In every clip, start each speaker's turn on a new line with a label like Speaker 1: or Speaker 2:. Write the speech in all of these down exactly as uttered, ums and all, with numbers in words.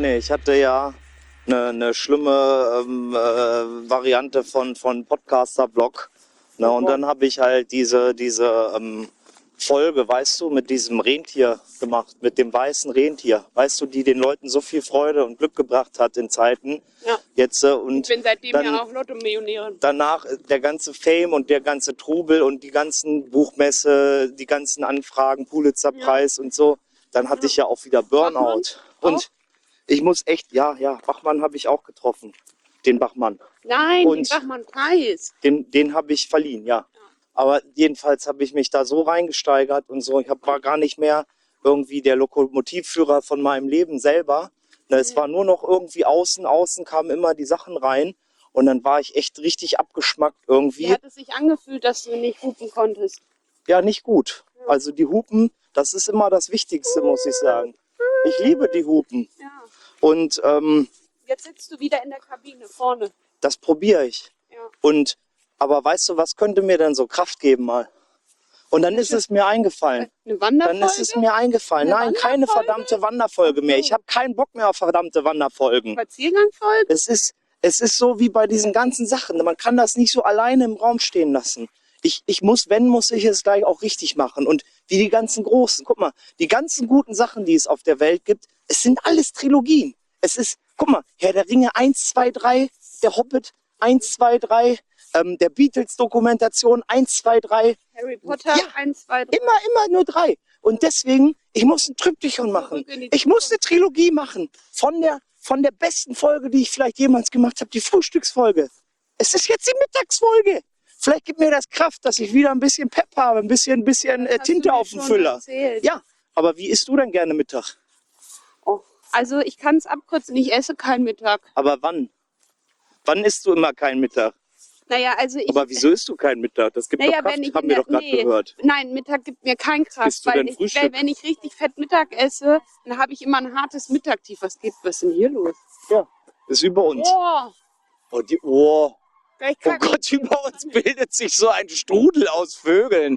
Speaker 1: nee, ich hatte ja eine, eine schlimme ähm, äh, Variante von, von Podcaster-Blog. Ne, und dann habe ich halt diese, diese ähm, Folge, weißt du, mit diesem Rentier gemacht, mit dem weißen Rentier. Weißt du, die den Leuten so viel Freude und Glück gebracht hat in Zeiten.
Speaker 2: Ja.
Speaker 1: Jetzt, äh, und
Speaker 2: ich bin seitdem
Speaker 1: dann,
Speaker 2: ja auch Lotto-Millionärin.
Speaker 1: Danach der ganze Fame und der ganze Trubel und die ganzen Buchmesse, die ganzen Anfragen, Pulitzerpreis ja. und so. Dann hatte ja. ich ja auch wieder Burnout. Und auch? Ich muss echt, ja, ja, Bachmann habe ich auch getroffen. Den Bachmann.
Speaker 2: Nein,
Speaker 1: und
Speaker 2: den Bachmann-Preis.
Speaker 1: Den, den habe ich verliehen, ja. ja. Aber jedenfalls habe ich mich da so reingesteigert und so. Ich hab, war gar nicht mehr irgendwie der Lokomotivführer von meinem Leben selber. Mhm. Es war nur noch irgendwie außen, außen kamen immer die Sachen rein. Und dann war ich echt richtig abgeschmackt irgendwie.
Speaker 2: Wie hat es sich angefühlt, dass du nicht hupen konntest?
Speaker 1: Ja, nicht gut. Ja. Also die Hupen, das ist immer das Wichtigste, muss ich sagen. Ich liebe die Hupen.
Speaker 2: Ja.
Speaker 1: Und ähm,
Speaker 2: jetzt sitzt du wieder in der Kabine vorne.
Speaker 1: Das probiere ich.
Speaker 2: Ja.
Speaker 1: Und, aber weißt du, was könnte mir denn so Kraft geben mal? Und dann ist es mir eingefallen.
Speaker 2: Eine Wanderfolge?
Speaker 1: Dann ist es mir eingefallen.
Speaker 2: Eine
Speaker 1: Nein, keine verdammte Wanderfolge mehr. Ich habe keinen Bock mehr auf verdammte Wanderfolgen.
Speaker 2: Spaziergangfolgen?
Speaker 1: Es ist, es ist so wie bei diesen ganzen Sachen. Man kann das nicht so alleine im Raum stehen lassen. Ich, ich muss, wenn, muss ich es gleich auch richtig machen. Und wie die ganzen großen. Guck mal, die ganzen guten Sachen, die es auf der Welt gibt, es sind alles Trilogien. Es ist, guck mal, Herr der Ringe eins, zwei, drei, der Hobbit eins, zwei, drei, ähm, der Beatles-Dokumentation eins, zwei, drei.
Speaker 2: Harry Potter
Speaker 1: ja,
Speaker 2: eins, zwei, drei.
Speaker 1: Immer, immer nur drei. Und deswegen, ich muss ein Triptychon machen. Ich muss eine Trilogie machen. Von der, von der besten Folge, die ich vielleicht jemals gemacht habe, die Frühstücksfolge. Es ist jetzt die Mittagsfolge. Vielleicht gibt mir das Kraft, dass ich wieder ein bisschen Pep habe, ein bisschen, ein bisschen äh, Tinte auf dem Füller.
Speaker 2: Erzählt.
Speaker 1: Ja, aber wie isst du denn gerne Mittag?
Speaker 2: Oh, also ich kann es abkürzen, ich esse keinen Mittag.
Speaker 1: Aber wann? Wann isst du immer keinen Mittag?
Speaker 2: Naja, also ich...
Speaker 1: Aber wieso isst du keinen Mittag? Das gibt
Speaker 2: naja,
Speaker 1: doch Kraft,
Speaker 2: wenn ich
Speaker 1: haben wir
Speaker 2: der,
Speaker 1: doch gerade
Speaker 2: nee,
Speaker 1: gehört.
Speaker 2: Nein, Mittag gibt mir keinen Kraft.
Speaker 1: Bist du
Speaker 2: weil
Speaker 1: denn
Speaker 2: ich,
Speaker 1: Frühstück?
Speaker 2: Wenn ich richtig fett Mittag esse, dann habe ich immer ein hartes Mittagtief. Was geht, was ist denn hier los?
Speaker 1: Ja, ist über uns.
Speaker 2: Oh,
Speaker 1: Oh, die, oh.
Speaker 2: Gleich
Speaker 1: oh
Speaker 2: kacken.
Speaker 1: Gott, über uns bildet sich so ein Strudel aus Vögeln.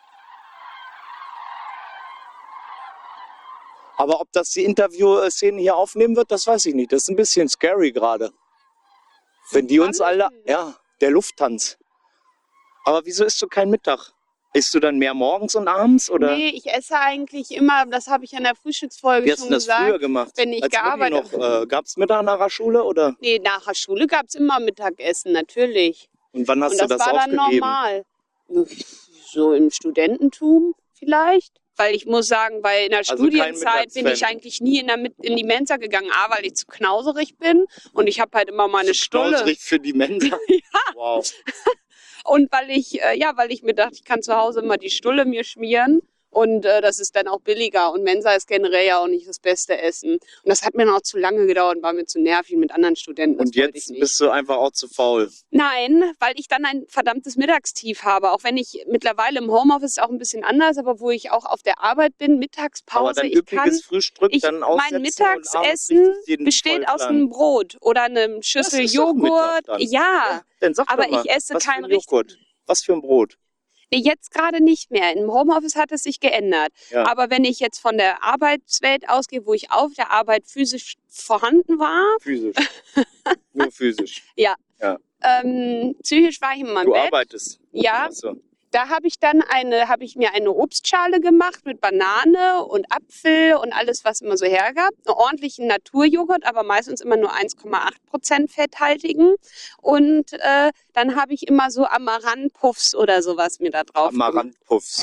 Speaker 1: Aber ob das die Interviewszene hier aufnehmen wird, das weiß ich nicht. Das ist ein bisschen scary gerade. Wenn die uns alle... Ja, der Lufttanz. Aber wieso isst du keinen Mittag? Isst du dann mehr morgens und abends? Oder?
Speaker 2: Nee, ich esse eigentlich immer, das habe ich in der Frühstücksfolge
Speaker 1: Wie hast
Speaker 2: schon
Speaker 1: du das
Speaker 2: gesagt.
Speaker 1: früher gemacht?
Speaker 2: Wenn ich
Speaker 1: Als
Speaker 2: gearbeitet
Speaker 1: habe. Äh, Gab es Mittag nach der Schule? Oder?
Speaker 2: Nee, nach der Schule gab es immer Mittagessen, natürlich.
Speaker 1: Und wann hast
Speaker 2: Und
Speaker 1: du
Speaker 2: das
Speaker 1: das
Speaker 2: war dann
Speaker 1: aufgegeben?
Speaker 2: normal. So im Studententum vielleicht. Weil ich muss sagen, weil in der
Speaker 1: Also
Speaker 2: Studienzeit bin ich
Speaker 1: Mittagsfan.
Speaker 2: eigentlich nie in, der, Mit- in die Mensa gegangen. A, weil ich zu knauserig bin und ich habe halt immer meine Stulle.
Speaker 1: Knauserig für die Mensa?
Speaker 2: Ja.
Speaker 1: Wow.
Speaker 2: Und weil ich, äh, ja, weil ich mir dachte, ich kann zu Hause immer die Stulle mir schmieren. Und äh, das ist dann auch billiger. Und Mensa ist generell ja auch nicht das beste Essen. Und das hat mir noch zu lange gedauert und war mir zu nervig mit anderen Studenten. Das
Speaker 1: Und
Speaker 2: wollte
Speaker 1: jetzt
Speaker 2: ich nicht.
Speaker 1: bist du einfach auch zu faul.
Speaker 2: Nein, weil ich dann ein verdammtes Mittagstief habe. Auch wenn ich mittlerweile im Homeoffice ist auch ein bisschen anders, aber wo ich auch auf der Arbeit bin, Mittagspause,
Speaker 1: Aber dein
Speaker 2: ich kann...
Speaker 1: üppiges Frühstück
Speaker 2: Ich,
Speaker 1: dann
Speaker 2: mein
Speaker 1: aussetzen und abends
Speaker 2: Mittagsessen
Speaker 1: richtig jeden
Speaker 2: besteht aus
Speaker 1: vollklang.
Speaker 2: einem Brot oder einem Schüssel
Speaker 1: Das ist doch Mittag
Speaker 2: Joghurt.
Speaker 1: dann.
Speaker 2: Ja,
Speaker 1: Dann sag
Speaker 2: aber
Speaker 1: doch mal,
Speaker 2: ich esse
Speaker 1: was für
Speaker 2: kein
Speaker 1: ein Joghurt? Was für ein Brot?
Speaker 2: nee, jetzt gerade nicht mehr. Im Homeoffice hat es sich geändert.
Speaker 1: Ja.
Speaker 2: Aber wenn ich jetzt von der Arbeitswelt ausgehe, wo ich auf der Arbeit physisch vorhanden war,
Speaker 1: Physisch. Nur physisch.
Speaker 2: ähm, psychisch war ich in meinem
Speaker 1: Du
Speaker 2: Bett.
Speaker 1: arbeitest.
Speaker 2: Ja,
Speaker 1: Ach so.
Speaker 2: da habe ich dann eine, habe ich mir eine Obstschale gemacht mit Banane und Apfel und alles, was immer so hergab. Einen ordentlichen Naturjoghurt, aber meistens immer nur eins Komma acht Prozent fetthaltigen. Und äh, dann habe ich immer so Amaranth-Puffs oder sowas mir da drauf gemacht.
Speaker 1: Amaranthpuffs.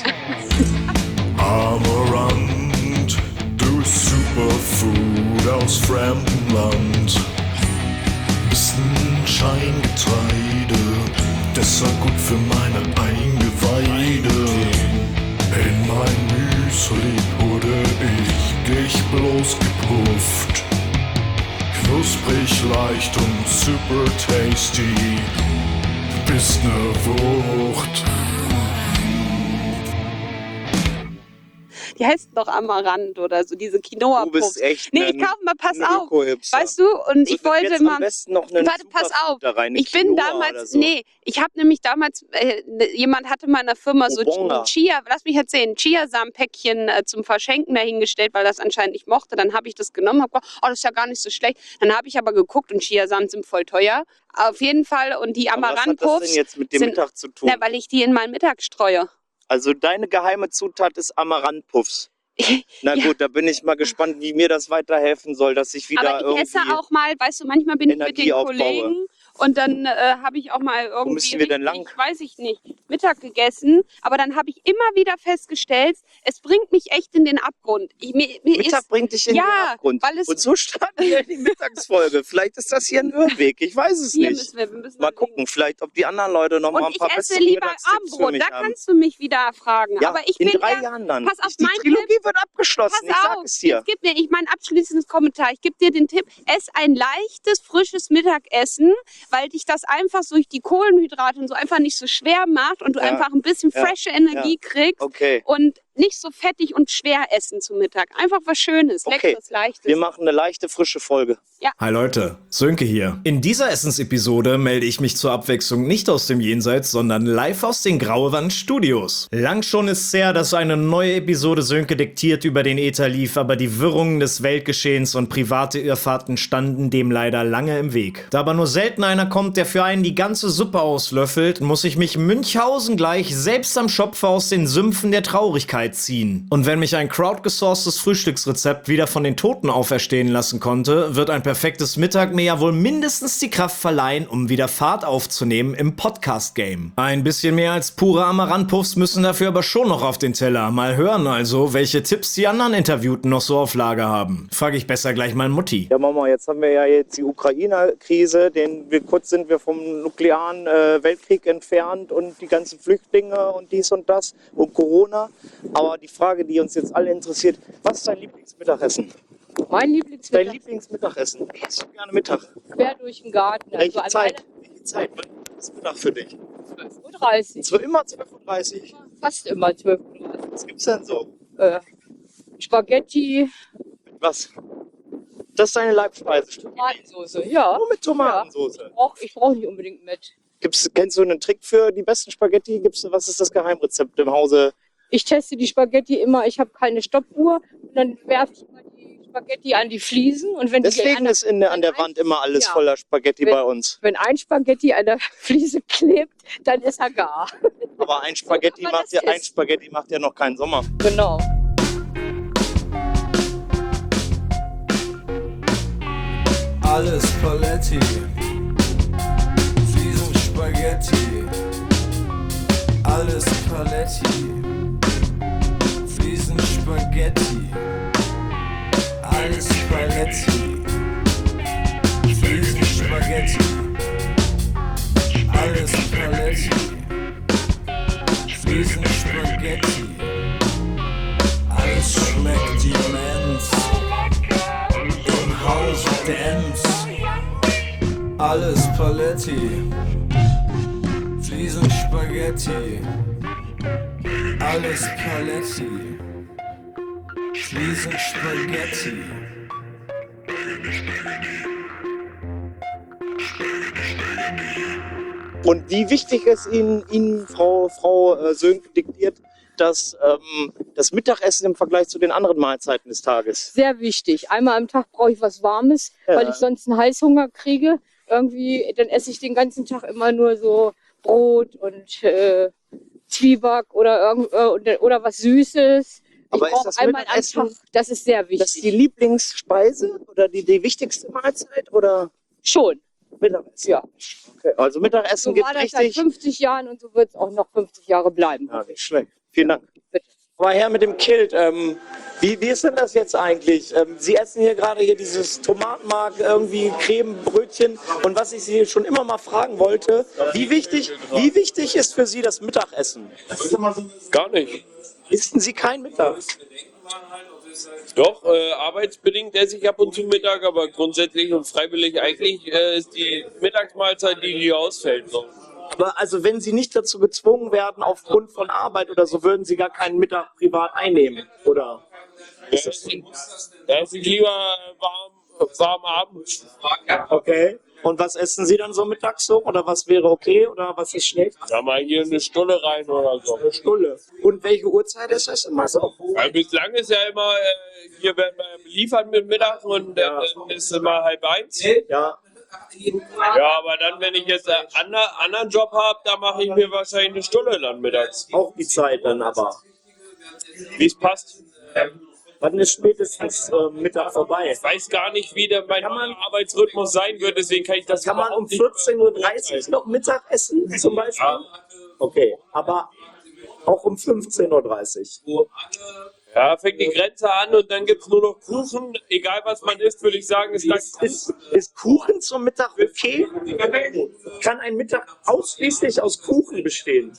Speaker 3: Amaranth, du Superfood aus fremdem Land. Ist ein Scheingetreide, deshalb gut für meine Eingeweide. In mein Müsli wurde ich dich bloß gepufft. Knusprig, leicht und super tasty. Bist ne Wucht.
Speaker 2: Die heißt doch Amaranth oder so, diese Quinoa-Puffs.
Speaker 1: Du bist echt
Speaker 2: Nee,
Speaker 1: ein,
Speaker 2: ich kauf mal, pass
Speaker 1: ein
Speaker 2: auf.
Speaker 1: Öko-Hipster.
Speaker 2: Weißt du, und
Speaker 1: So,
Speaker 2: ich wollte
Speaker 1: jetzt
Speaker 2: mal...
Speaker 1: am besten noch einen
Speaker 2: Warte, pass auf.
Speaker 1: Da rein, eine
Speaker 2: Ich bin
Speaker 1: Quinoa
Speaker 2: damals,
Speaker 1: oder so.
Speaker 2: nee, ich habe nämlich damals, äh, ne, jemand hatte mal in der Firma so
Speaker 1: Obonga.
Speaker 2: ein Chia, lass mich erzählen, Chiasamen-Päckchen äh, zum Verschenken dahingestellt, weil das anscheinend nicht mochte. Dann habe ich das genommen, habe gedacht, oh, das ist ja gar nicht so schlecht. Dann habe ich aber geguckt und Chiasamen sind voll teuer. Auf jeden Fall, und die
Speaker 1: Aber was hat das
Speaker 2: Amaranth-Puffs
Speaker 1: denn jetzt mit dem
Speaker 2: sind,
Speaker 1: Mittag zu tun?
Speaker 2: na, weil ich die in meinen Mittag streue.
Speaker 1: Also deine geheime Zutat ist Amaranth-Puffs. Na
Speaker 2: Ja.
Speaker 1: gut, da bin ich mal gespannt, wie mir das weiterhelfen soll, dass ich wieder
Speaker 2: Aber ich
Speaker 1: irgendwie...
Speaker 2: esse auch mal, weißt du, manchmal bin ich mit
Speaker 1: Energie
Speaker 2: den
Speaker 1: aufbaue.
Speaker 2: Kollegen und dann äh, habe ich auch mal irgendwie
Speaker 1: müssen wir denn
Speaker 2: richtig,
Speaker 1: lang?
Speaker 2: weiß ich nicht, Mittag gegessen. Aber dann habe ich immer wieder festgestellt, es bringt mich echt in den Abgrund. Ich, mir, mir
Speaker 1: Mittag
Speaker 2: ist,
Speaker 1: bringt dich in
Speaker 2: ja,
Speaker 1: den Abgrund.
Speaker 2: weil es-
Speaker 1: Und so starten wir in die Mittagsfolge. Vielleicht ist das hier ein Irrweg, ich weiß es
Speaker 2: hier
Speaker 1: nicht.
Speaker 2: müssen wir, wir müssen
Speaker 1: Mal
Speaker 2: dann
Speaker 1: gucken, vielleicht ob die anderen Leute noch mal
Speaker 2: Und
Speaker 1: ein
Speaker 2: ich
Speaker 1: paar
Speaker 2: esse
Speaker 1: bessere
Speaker 2: lieber
Speaker 1: Mittagstipps für
Speaker 2: Abendbrot,
Speaker 1: mich
Speaker 2: da
Speaker 1: haben.
Speaker 2: kannst du mich wieder fragen.
Speaker 1: Ja,
Speaker 2: Aber ich
Speaker 1: in
Speaker 2: bin
Speaker 1: drei
Speaker 2: eher,
Speaker 1: Jahren dann.
Speaker 2: pass auf,
Speaker 1: die
Speaker 2: mein
Speaker 1: Trilogie wird abgeschlossen,
Speaker 2: Pass
Speaker 1: ich sag
Speaker 2: auf,
Speaker 1: es dir.
Speaker 2: jetzt gib mir ich mein abschließendes Kommentar. Ich gebe dir den Tipp, ess ein leichtes, frisches Mittagessen, weil dich das einfach durch die Kohlenhydrate und so einfach nicht so schwer macht und du
Speaker 1: Ja,
Speaker 2: einfach ein bisschen
Speaker 1: ja,
Speaker 2: frische Energie kriegst
Speaker 1: Okay,
Speaker 2: und nicht so fettig und schwer essen zum Mittag. Einfach was Schönes,
Speaker 1: Okay.
Speaker 2: leckeres, leichtes.
Speaker 1: wir machen eine leichte, frische Folge.
Speaker 4: Hi Leute, Sönke hier. In dieser Essensepisode melde ich mich zur Abwechslung nicht aus dem Jenseits, sondern live aus den Grauewand Studios. Lang schon ist's her, dass eine neue Episode Sönke diktiert über den Äther lief, aber die Wirrungen des Weltgeschehens und private Irrfahrten standen dem leider lange im Weg. Da aber nur selten einer kommt, der für einen die ganze Suppe auslöffelt, muss ich mich Münchhausen gleich selbst am Schopfe aus den Sümpfen der Traurigkeit ziehen. Und wenn mich ein crowdgesourcetes Frühstücksrezept wieder von den Toten auferstehen lassen konnte, wird ein perfektes Mittag mir ja wohl mindestens die Kraft verleihen, um wieder Fahrt aufzunehmen im Podcast-Game. Ein bisschen mehr als pure Amaranthpuffs müssen dafür aber schon noch auf den Teller. Mal hören also, welche Tipps die anderen Interviewten noch so auf Lager haben. Frage ich besser gleich mal Mutti.
Speaker 1: Ja, Mama, jetzt haben wir ja jetzt die Ukraine-Krise, den wir kurz sind wir vom nuklearen äh, Weltkrieg entfernt und die ganzen Flüchtlinge und dies und das und Corona. Aber die Frage, die uns jetzt alle interessiert, was ist dein Lieblingsmittagessen?
Speaker 5: Mein
Speaker 1: Dein
Speaker 5: Lieblingsmittag
Speaker 1: Lieblingsmittagessen? Wie isst du gerne Mittag?
Speaker 5: quer durch den Garten.
Speaker 1: Welche
Speaker 5: an
Speaker 1: Zeit? Welche Zeit? Wann ist Mittag für dich?
Speaker 5: zwölf Uhr dreißig.
Speaker 1: Es wird immer zwölf Uhr dreißig.
Speaker 5: Fast immer zwölf Uhr dreißig.
Speaker 1: Was gibt's denn so?
Speaker 5: Äh, Spaghetti,
Speaker 1: Was? Das ist deine Leibspeise, stimmt?
Speaker 5: Tomatensauce. Ja.
Speaker 1: Nur mit Tomatensauce.
Speaker 5: Ich brauche ich brauch nicht unbedingt mit.
Speaker 1: Gibt's, kennst du einen Trick für die besten Spaghetti? Gibt's, was ist das Geheimrezept im Hause?
Speaker 5: Ich teste die Spaghetti immer. Ich habe keine Stoppuhr. Und dann werfe ich immer die Spaghetti an die Fliesen. Und wenn die
Speaker 1: Deswegen
Speaker 5: an,
Speaker 1: ist in der, an der
Speaker 5: wenn ein-
Speaker 1: Wand immer alles
Speaker 5: ja.
Speaker 1: voller Spaghetti
Speaker 5: Wenn-
Speaker 1: bei uns.
Speaker 5: wenn ein Spaghetti an der Fliese klebt, dann ist er gar.
Speaker 1: Aber ein Spaghetti,
Speaker 5: kann man
Speaker 1: macht ja,
Speaker 5: das
Speaker 1: ein
Speaker 5: essen.
Speaker 1: Spaghetti macht ja noch keinen Sommer.
Speaker 5: Genau.
Speaker 6: Alles Paletti, Fliesen Spaghetti. Alles Paletti, Fliesen Spaghetti. Alles Paletti, Fliesen Spaghetti. Alles Paletti, Fliesen Spaghetti. Alles schmeckt immens. Im Haus Dance. Alles Paletti, Fliesen Spaghetti. Alles Paletti, Fliesen Spaghetti.
Speaker 1: Und wie wichtig ist Ihnen, Ihnen Frau, Frau äh, Sönke diktiert, das, ähm, das Mittagessen im Vergleich zu den anderen Mahlzeiten des Tages?
Speaker 5: Sehr wichtig. Einmal am Tag brauche ich was Warmes,
Speaker 1: Ja.
Speaker 5: weil ich sonst einen Heißhunger kriege. Irgendwie, dann esse ich den ganzen Tag immer nur so Brot und äh, Zwieback oder, irgend, äh, oder, oder was Süßes.
Speaker 1: Aber
Speaker 5: ich
Speaker 1: ist
Speaker 5: brauche
Speaker 1: das
Speaker 5: einmal am
Speaker 1: Mittagessen-
Speaker 5: Tag, das ist sehr
Speaker 1: Das ist die
Speaker 5: wichtig.
Speaker 1: Lieblingsspeise oder die, die wichtigste Mahlzeit oder
Speaker 5: Schon,
Speaker 1: Mittagessen?
Speaker 5: ja.
Speaker 1: Okay, also Mittagessen
Speaker 5: So
Speaker 1: gibt
Speaker 5: war das seit
Speaker 1: richtig.
Speaker 5: fünfzig Jahren und so wird es auch noch fünfzig Jahre bleiben.
Speaker 1: Ja, nicht schlecht. Vielen Dank.
Speaker 5: Bitte.
Speaker 1: Aber Herr mit dem Kilt, ähm, wie, wie ist denn das jetzt eigentlich? Ähm, Sie essen hier gerade hier dieses Tomatenmark, irgendwie Cremebrötchen. Und was ich Sie schon immer mal fragen wollte, wie wichtig, wie wichtig ist für Sie das Mittagessen?
Speaker 7: Gar nicht.
Speaker 1: Essen Sie kein Mittag?
Speaker 7: Doch, äh, arbeitsbedingt esse ich ab und zu Mittag, aber grundsätzlich und freiwillig eigentlich äh, ist die Mittagsmahlzeit die, die ausfällt. So.
Speaker 1: Aber also wenn Sie nicht dazu gezwungen werden, aufgrund von Arbeit oder so, würden Sie gar keinen Mittag privat einnehmen, oder?
Speaker 7: Da esse ich, da esse ich lieber warm, warm abends.
Speaker 1: Okay. Und was essen Sie dann so mittags so? Oder was wäre okay? Oder was ist schlecht?
Speaker 7: Da mal hier eine Stulle rein oder so.
Speaker 1: Eine Stulle. Und welche Uhrzeit ist das immer so?
Speaker 7: Weil bislang ist ja immer, äh, hier werden wir beliefert mit Mittag und äh, dann ist immer halb eins.
Speaker 1: Ja.
Speaker 7: Ja, aber dann, wenn ich jetzt einen anderen, anderen Job habe, da mache ich mir wahrscheinlich eine Stunde dann mittags.
Speaker 1: Auch die Zeit dann aber.
Speaker 7: Wie es passt.
Speaker 1: Wann ist spätestens äh, Mittag vorbei?
Speaker 7: Ich weiß gar nicht, wie der mein Arbeitsrhythmus sein wird, deswegen kann ich das
Speaker 1: Kann man
Speaker 7: überhaupt
Speaker 1: um
Speaker 7: nicht-
Speaker 1: vierzehn Uhr dreißig noch Mittag essen zum Beispiel?
Speaker 7: Ja.
Speaker 1: Okay, aber auch um fünfzehn Uhr dreißig.
Speaker 7: Ja, fängt die Grenze an und dann gibt es nur noch Kuchen. Egal was man isst, würde ich sagen, ist das.
Speaker 1: Ist, ist Kuchen zum Mittag okay? Kann ein Mittag ausschließlich aus Kuchen bestehen?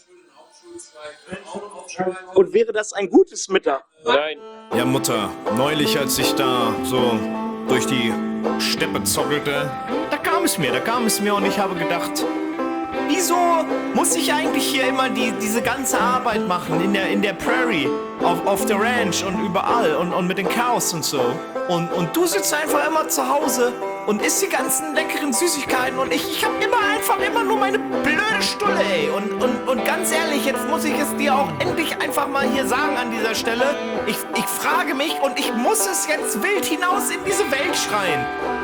Speaker 1: Und wäre das ein gutes Mittag?
Speaker 7: Nein.
Speaker 4: Ja, Mutter, neulich, als ich da so durch die Steppe zockelte, da kam es mir, da kam es mir und ich habe gedacht, wieso muss ich eigentlich hier immer die, diese ganze Arbeit machen in der, in der Prairie, auf, auf der Ranch und überall und, und mit den Cows und so. Und, und du sitzt einfach immer zu Hause und isst die ganzen leckeren Süßigkeiten und ich, ich habe immer einfach immer nur meine blöde Stulle, ey. Und, und, und ganz ehrlich, jetzt muss ich es dir auch endlich einfach mal hier sagen an dieser Stelle. Ich, ich frage mich und ich muss es jetzt wild hinaus in diese Welt schreien.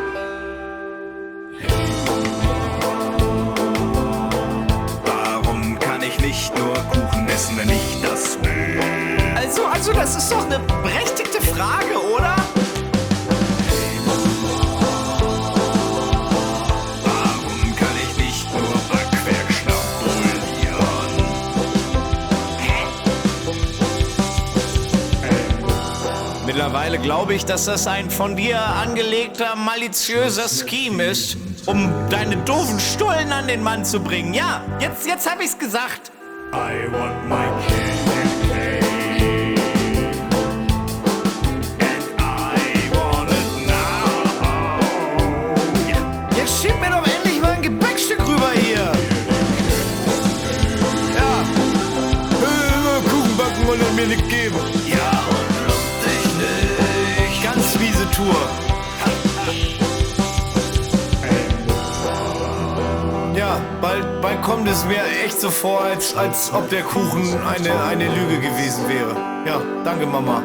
Speaker 4: Warum kann ich nicht nur Kuchen essen, wenn ich das will? Also, also das ist doch eine berechtigte Frage, oder? Warum kann ich nicht nur Backwerk schnabulieren? Hä? Mittlerweile glaube ich, dass das ein von dir angelegter, maliziöser Scheme ist, um deine doofen Stullen an den Mann zu bringen. Ja, jetzt, jetzt hab ich's gesagt. I want my cake and I want it now. Ja, jetzt schieb mir doch endlich mal ein Gebäckstück rüber hier. Ja. Äh, Kuchen backen und er mir nicht geben. Ja, und dich nicht. Ganz miese Tour. Ja, bald, bald kommt es mir echt so vor, als, als ob der Kuchen eine, eine Lüge gewesen wäre. Ja, danke, Mama.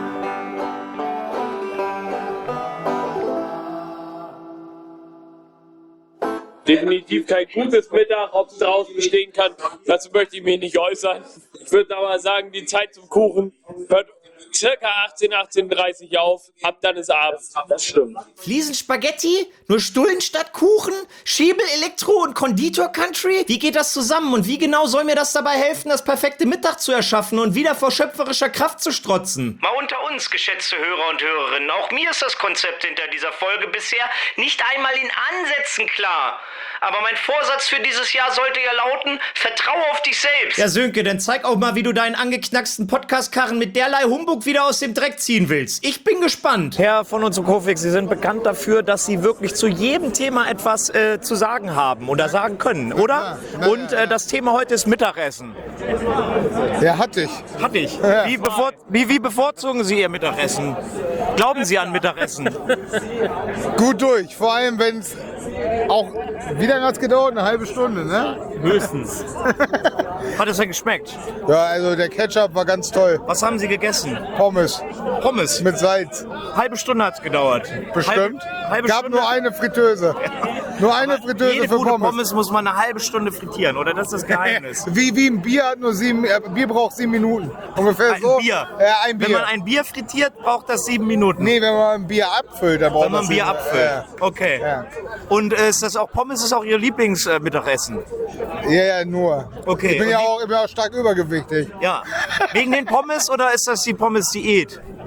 Speaker 7: Definitiv kein gutes Mittag, ob es draußen bestehen kann. Dazu möchte ich mich nicht äußern. Ich würde aber sagen, die Zeit zum Kuchen hört circa achtzehn, achtzehn Uhr dreißig auf. Ab dann ist Abend.
Speaker 1: Das stimmt.
Speaker 4: Fliesenspaghetti? Nur Stullen statt Kuchen? Schiebel, Elektro und Konditor-Country? Wie geht das zusammen und wie genau soll mir das dabei helfen, das perfekte Mittag zu erschaffen und wieder vor schöpferischer Kraft zu strotzen?
Speaker 8: Mal unter uns, geschätzte Hörer und Hörerinnen, auch mir ist das Konzept hinter dieser Folge bisher nicht einmal in Ansätzen klar. Aber mein Vorsatz für dieses Jahr sollte ja lauten, vertraue auf dich selbst.
Speaker 4: Ja, Sönke, dann zeig auch mal, wie du deinen angeknacksten Podcast-Karren mit derlei Humbug wieder aus dem Dreck ziehen willst. Ich bin gespannt.
Speaker 9: Herr von uns und Kofik, Sie sind bekannt dafür, dass Sie wirklich zu jedem Thema etwas äh, zu sagen haben oder sagen können, oder? Und äh, das Thema heute ist Mittagessen.
Speaker 10: Ja, hatte ich.
Speaker 9: Hatte ich.
Speaker 10: Ja.
Speaker 9: Wie, bevor, wie, wie bevorzugen Sie Ihr Mittagessen? Glauben Sie an Mittagessen?
Speaker 10: Gut durch, vor allem wenn es auch, wie lange hat es gedauert? Eine halbe Stunde, ne?
Speaker 9: Höchstens. Hat es denn geschmeckt?
Speaker 10: Ja, also der Ketchup war ganz toll.
Speaker 9: Was haben Sie gegessen?
Speaker 10: Pommes
Speaker 9: Pommes.
Speaker 10: mit Salz,
Speaker 9: Halbe Stunde hat es gedauert.
Speaker 10: bestimmt.
Speaker 9: Halbe, halbe
Speaker 10: Gab
Speaker 9: Stunde.
Speaker 10: nur eine Fritteuse. Nur eine Fritteuse
Speaker 9: Jede
Speaker 10: für
Speaker 9: gute
Speaker 10: Pommes.
Speaker 9: Pommes muss man eine halbe Stunde frittieren, oder? Das ist das Geheimnis.
Speaker 10: Wie, wie ein Bier hat nur sieben, äh, Bier braucht sieben Minuten. Ungefähr
Speaker 9: Ein
Speaker 10: so.
Speaker 9: Bier.
Speaker 10: Ja, ein Bier.
Speaker 9: Wenn man ein Bier frittiert, braucht das sieben Minuten.
Speaker 10: Nee, wenn man ein Bier abfüllt, dann braucht
Speaker 9: Wenn man
Speaker 10: das
Speaker 9: Bier
Speaker 10: sieben-
Speaker 9: abfüllt.
Speaker 10: Ja.
Speaker 9: Okay.
Speaker 10: Ja.
Speaker 9: Und äh, ist das auch Pommes ist auch Ihr Lieblingsmittagessen?
Speaker 10: Ja, ja, nur.
Speaker 9: Okay.
Speaker 10: Ich bin ja
Speaker 9: Und die-
Speaker 10: auch, ich bin auch stark übergewichtig.
Speaker 9: Ja. Wegen den Pommes oder ist das die Pommes-Diät?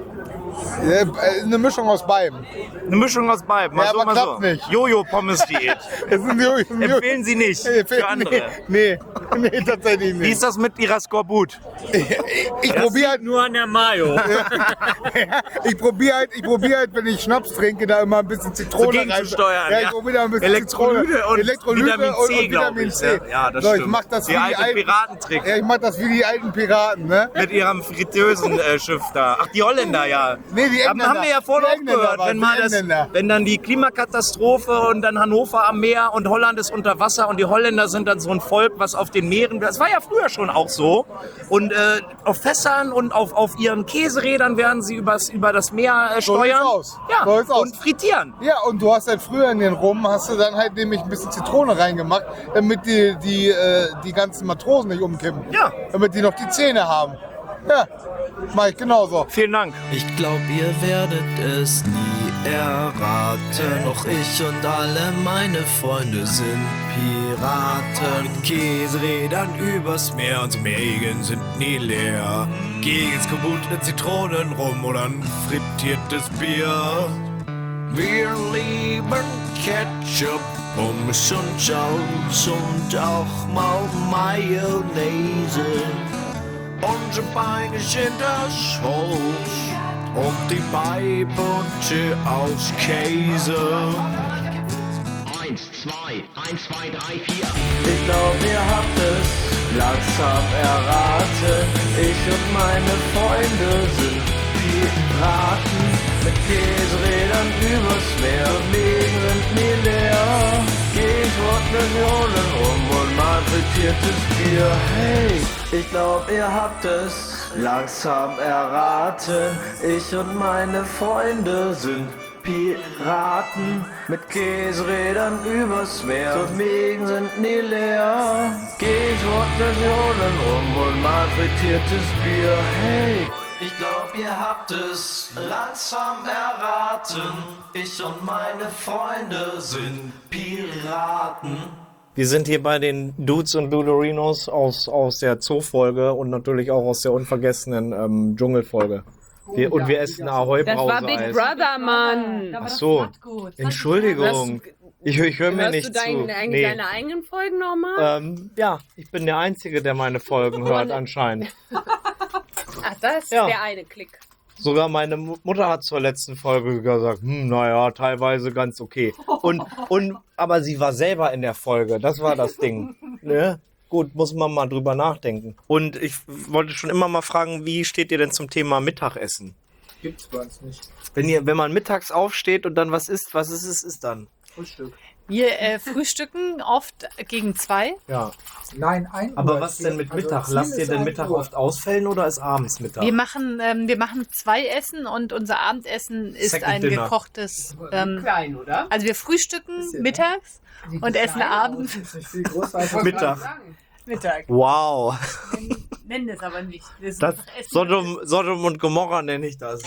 Speaker 10: Ja, eine Mischung aus beidem.
Speaker 9: Eine Mischung aus beiden. Mal
Speaker 10: Ja,
Speaker 9: so,
Speaker 10: aber
Speaker 9: mal
Speaker 10: klappt
Speaker 9: so.
Speaker 10: nicht.
Speaker 9: Jojo-Pommes-Diät.
Speaker 10: Es sind Jo- es sind Jo-
Speaker 9: Empfehlen Sie nicht
Speaker 10: Nee,
Speaker 9: für andere.
Speaker 10: Nee, nee, nee, tatsächlich
Speaker 9: Wie
Speaker 10: nicht.
Speaker 9: ist das mit Ihrer Skorbut?
Speaker 10: Ich, ich probiere halt,
Speaker 11: Nur an der Mayo.
Speaker 10: ich probiere halt, ich probiere halt, wenn ich Schnaps trinke, da immer ein bisschen Zitrone
Speaker 9: So gegenzusteuern,
Speaker 10: Ja, ich
Speaker 9: ja.
Speaker 10: probiere da ein bisschen
Speaker 9: Elektrolyte
Speaker 10: Zitrone.
Speaker 9: und
Speaker 10: Elektrolyte
Speaker 9: Vitamin
Speaker 10: und,
Speaker 9: C,
Speaker 10: und
Speaker 9: glaub
Speaker 10: Vitamin
Speaker 9: ich,
Speaker 10: C.
Speaker 9: ne? Ja, das
Speaker 10: so, ich
Speaker 9: stimmt.
Speaker 10: mach das
Speaker 9: Die
Speaker 10: wie
Speaker 9: alte
Speaker 10: die alten
Speaker 9: Piratentrick.
Speaker 10: Ja, ich mach das wie die alten Piraten, ne?
Speaker 9: Mit ihrem fritösen äh, Schiff da. Ach, die Holländer, ja.
Speaker 10: Nee, die
Speaker 9: haben,
Speaker 10: Engländer.
Speaker 9: haben wir ja vorhin
Speaker 10: Die
Speaker 9: auch
Speaker 10: Engländer
Speaker 9: gehört.
Speaker 10: waren,
Speaker 9: Wenn, mal
Speaker 10: die
Speaker 9: das,
Speaker 10: Engländer.
Speaker 9: wenn dann die Klimakatastrophe und dann Hannover am Meer und Holland ist unter Wasser und die Holländer sind dann so ein Volk, was auf den Meeren... Das war ja früher schon auch so. Und äh, auf Fässern und auf, auf ihren Käserädern werden sie übers, über das Meer äh,
Speaker 10: So sieht's
Speaker 9: steuern.
Speaker 10: aus.
Speaker 9: Ja,
Speaker 10: So sieht's aus.
Speaker 9: und frittieren.
Speaker 10: Ja, und du hast halt früher in den Rum, hast du dann halt nämlich ein bisschen Zitrone reingemacht, damit die, die, äh, die ganzen Matrosen nicht umkippen.
Speaker 9: Ja.
Speaker 10: Damit die noch die Zähne haben. Ja, mach ich genauso.
Speaker 9: Vielen Dank.
Speaker 6: Ich glaub, ihr werdet es nie erraten. Doch ich und alle meine Freunde sind Piraten. Mit Käserädern übers Meer, unsere Mägen sind nie leer. Gegens gebundene Zitronen rum oder ein frittiertes Bier. Wir lieben Ketchup, Pommes und Salz und auch mal Mayonnaise. Unsere Beine sind das Holz und die Beibunte aus Käse. Eins, zwei, eins, zwei, drei, vier. Ich glaub, ihr habt es langsam erraten. Ich und meine Freunde sind Piraten. Mit Käserädern übers Meer, Mägen sind nie leer. Geht Millionen rum und mal frittiertes Bier. Hey, ich glaub, ihr habt es langsam erraten. Ich und meine Freunde sind Piraten. Mit Käserädern übers Meer, und Mägen sind nie leer. Geht Millionen rum und mal frittiertes Bier. Hey, ich glaub, ihr habt es langsam erraten. Ich und meine Freunde sind Piraten.
Speaker 9: Wir sind hier bei den Dudes und Dudorinos aus, aus der Zoo-Folge und natürlich auch aus der unvergessenen ähm, Dschungel-Folge. Wir, und wir essen Ahoi-Brause.
Speaker 2: Das war Big Brother, Mann.
Speaker 9: Ach so, Entschuldigung. Ich, ich höre mir
Speaker 2: Hörst
Speaker 9: nicht
Speaker 2: du dein,
Speaker 9: zu.
Speaker 2: eigentlich
Speaker 9: Nee.
Speaker 2: deine eigenen Folgen nochmal?
Speaker 9: Ähm, ja, ich bin der Einzige, der meine Folgen hört anscheinend.
Speaker 2: Ach, das ist
Speaker 9: Ja.
Speaker 2: der eine Klick.
Speaker 9: Sogar meine Mu- Mutter hat zur letzten Folge gesagt, hm, naja, teilweise ganz okay. Und, und, aber sie war selber in der Folge, das war das Ding. Ne? Gut, muss man mal drüber nachdenken. Und ich wollte schon immer mal fragen, wie steht ihr denn zum Thema Mittagessen?
Speaker 11: Gibt's bei uns nicht.
Speaker 9: Wenn ihr, wenn man mittags aufsteht und dann was isst, was ist es, ist dann?
Speaker 11: Frühstück.
Speaker 12: Wir äh, frühstücken oft gegen zwei.
Speaker 9: Ja.
Speaker 11: Nein, ein
Speaker 9: Aber
Speaker 11: Uhr.
Speaker 9: was denn mit
Speaker 11: Also
Speaker 9: Mittag?
Speaker 11: Ziel
Speaker 9: Lasst ihr
Speaker 11: ist
Speaker 9: denn
Speaker 11: ein
Speaker 9: Mittag
Speaker 11: Uhr.
Speaker 9: oft ausfällen oder ist abends Mittag?
Speaker 12: Wir machen, ähm, wir machen zwei Essen und unser Abendessen ist
Speaker 9: Second
Speaker 12: ein
Speaker 9: Dinner.
Speaker 12: gekochtes. Ähm,
Speaker 2: Klein, oder?
Speaker 12: also wir frühstücken
Speaker 11: Bisschen,
Speaker 12: mittags
Speaker 11: Die
Speaker 12: und essen
Speaker 11: kleinen
Speaker 12: abends
Speaker 11: Autos, nicht viel größer als
Speaker 9: Mittag.
Speaker 12: Mittag.
Speaker 9: Wow.
Speaker 12: Nennen es aber nicht. Wir sind
Speaker 9: Das
Speaker 12: einfach Essen.
Speaker 9: Sodom, Sodom und Gomorra nenne ich das.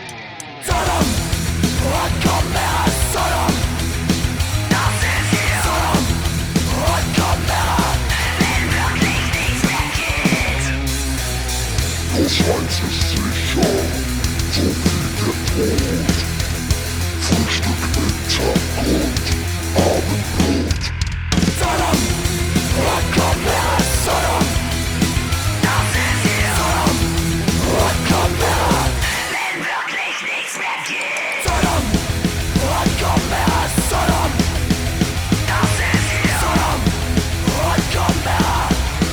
Speaker 3: Das Holz ist sicher, so wie der Tod. Frühstück, Mittag und Abendbrot. Sodom, und Gomorra, Sodom. Das ist hier. Sodom, und Gomorra. Wenn wirklich nichts mehr geht. Sodom, und Gomorra, Sodom. Das ist hier. Sodom, und Gomorra.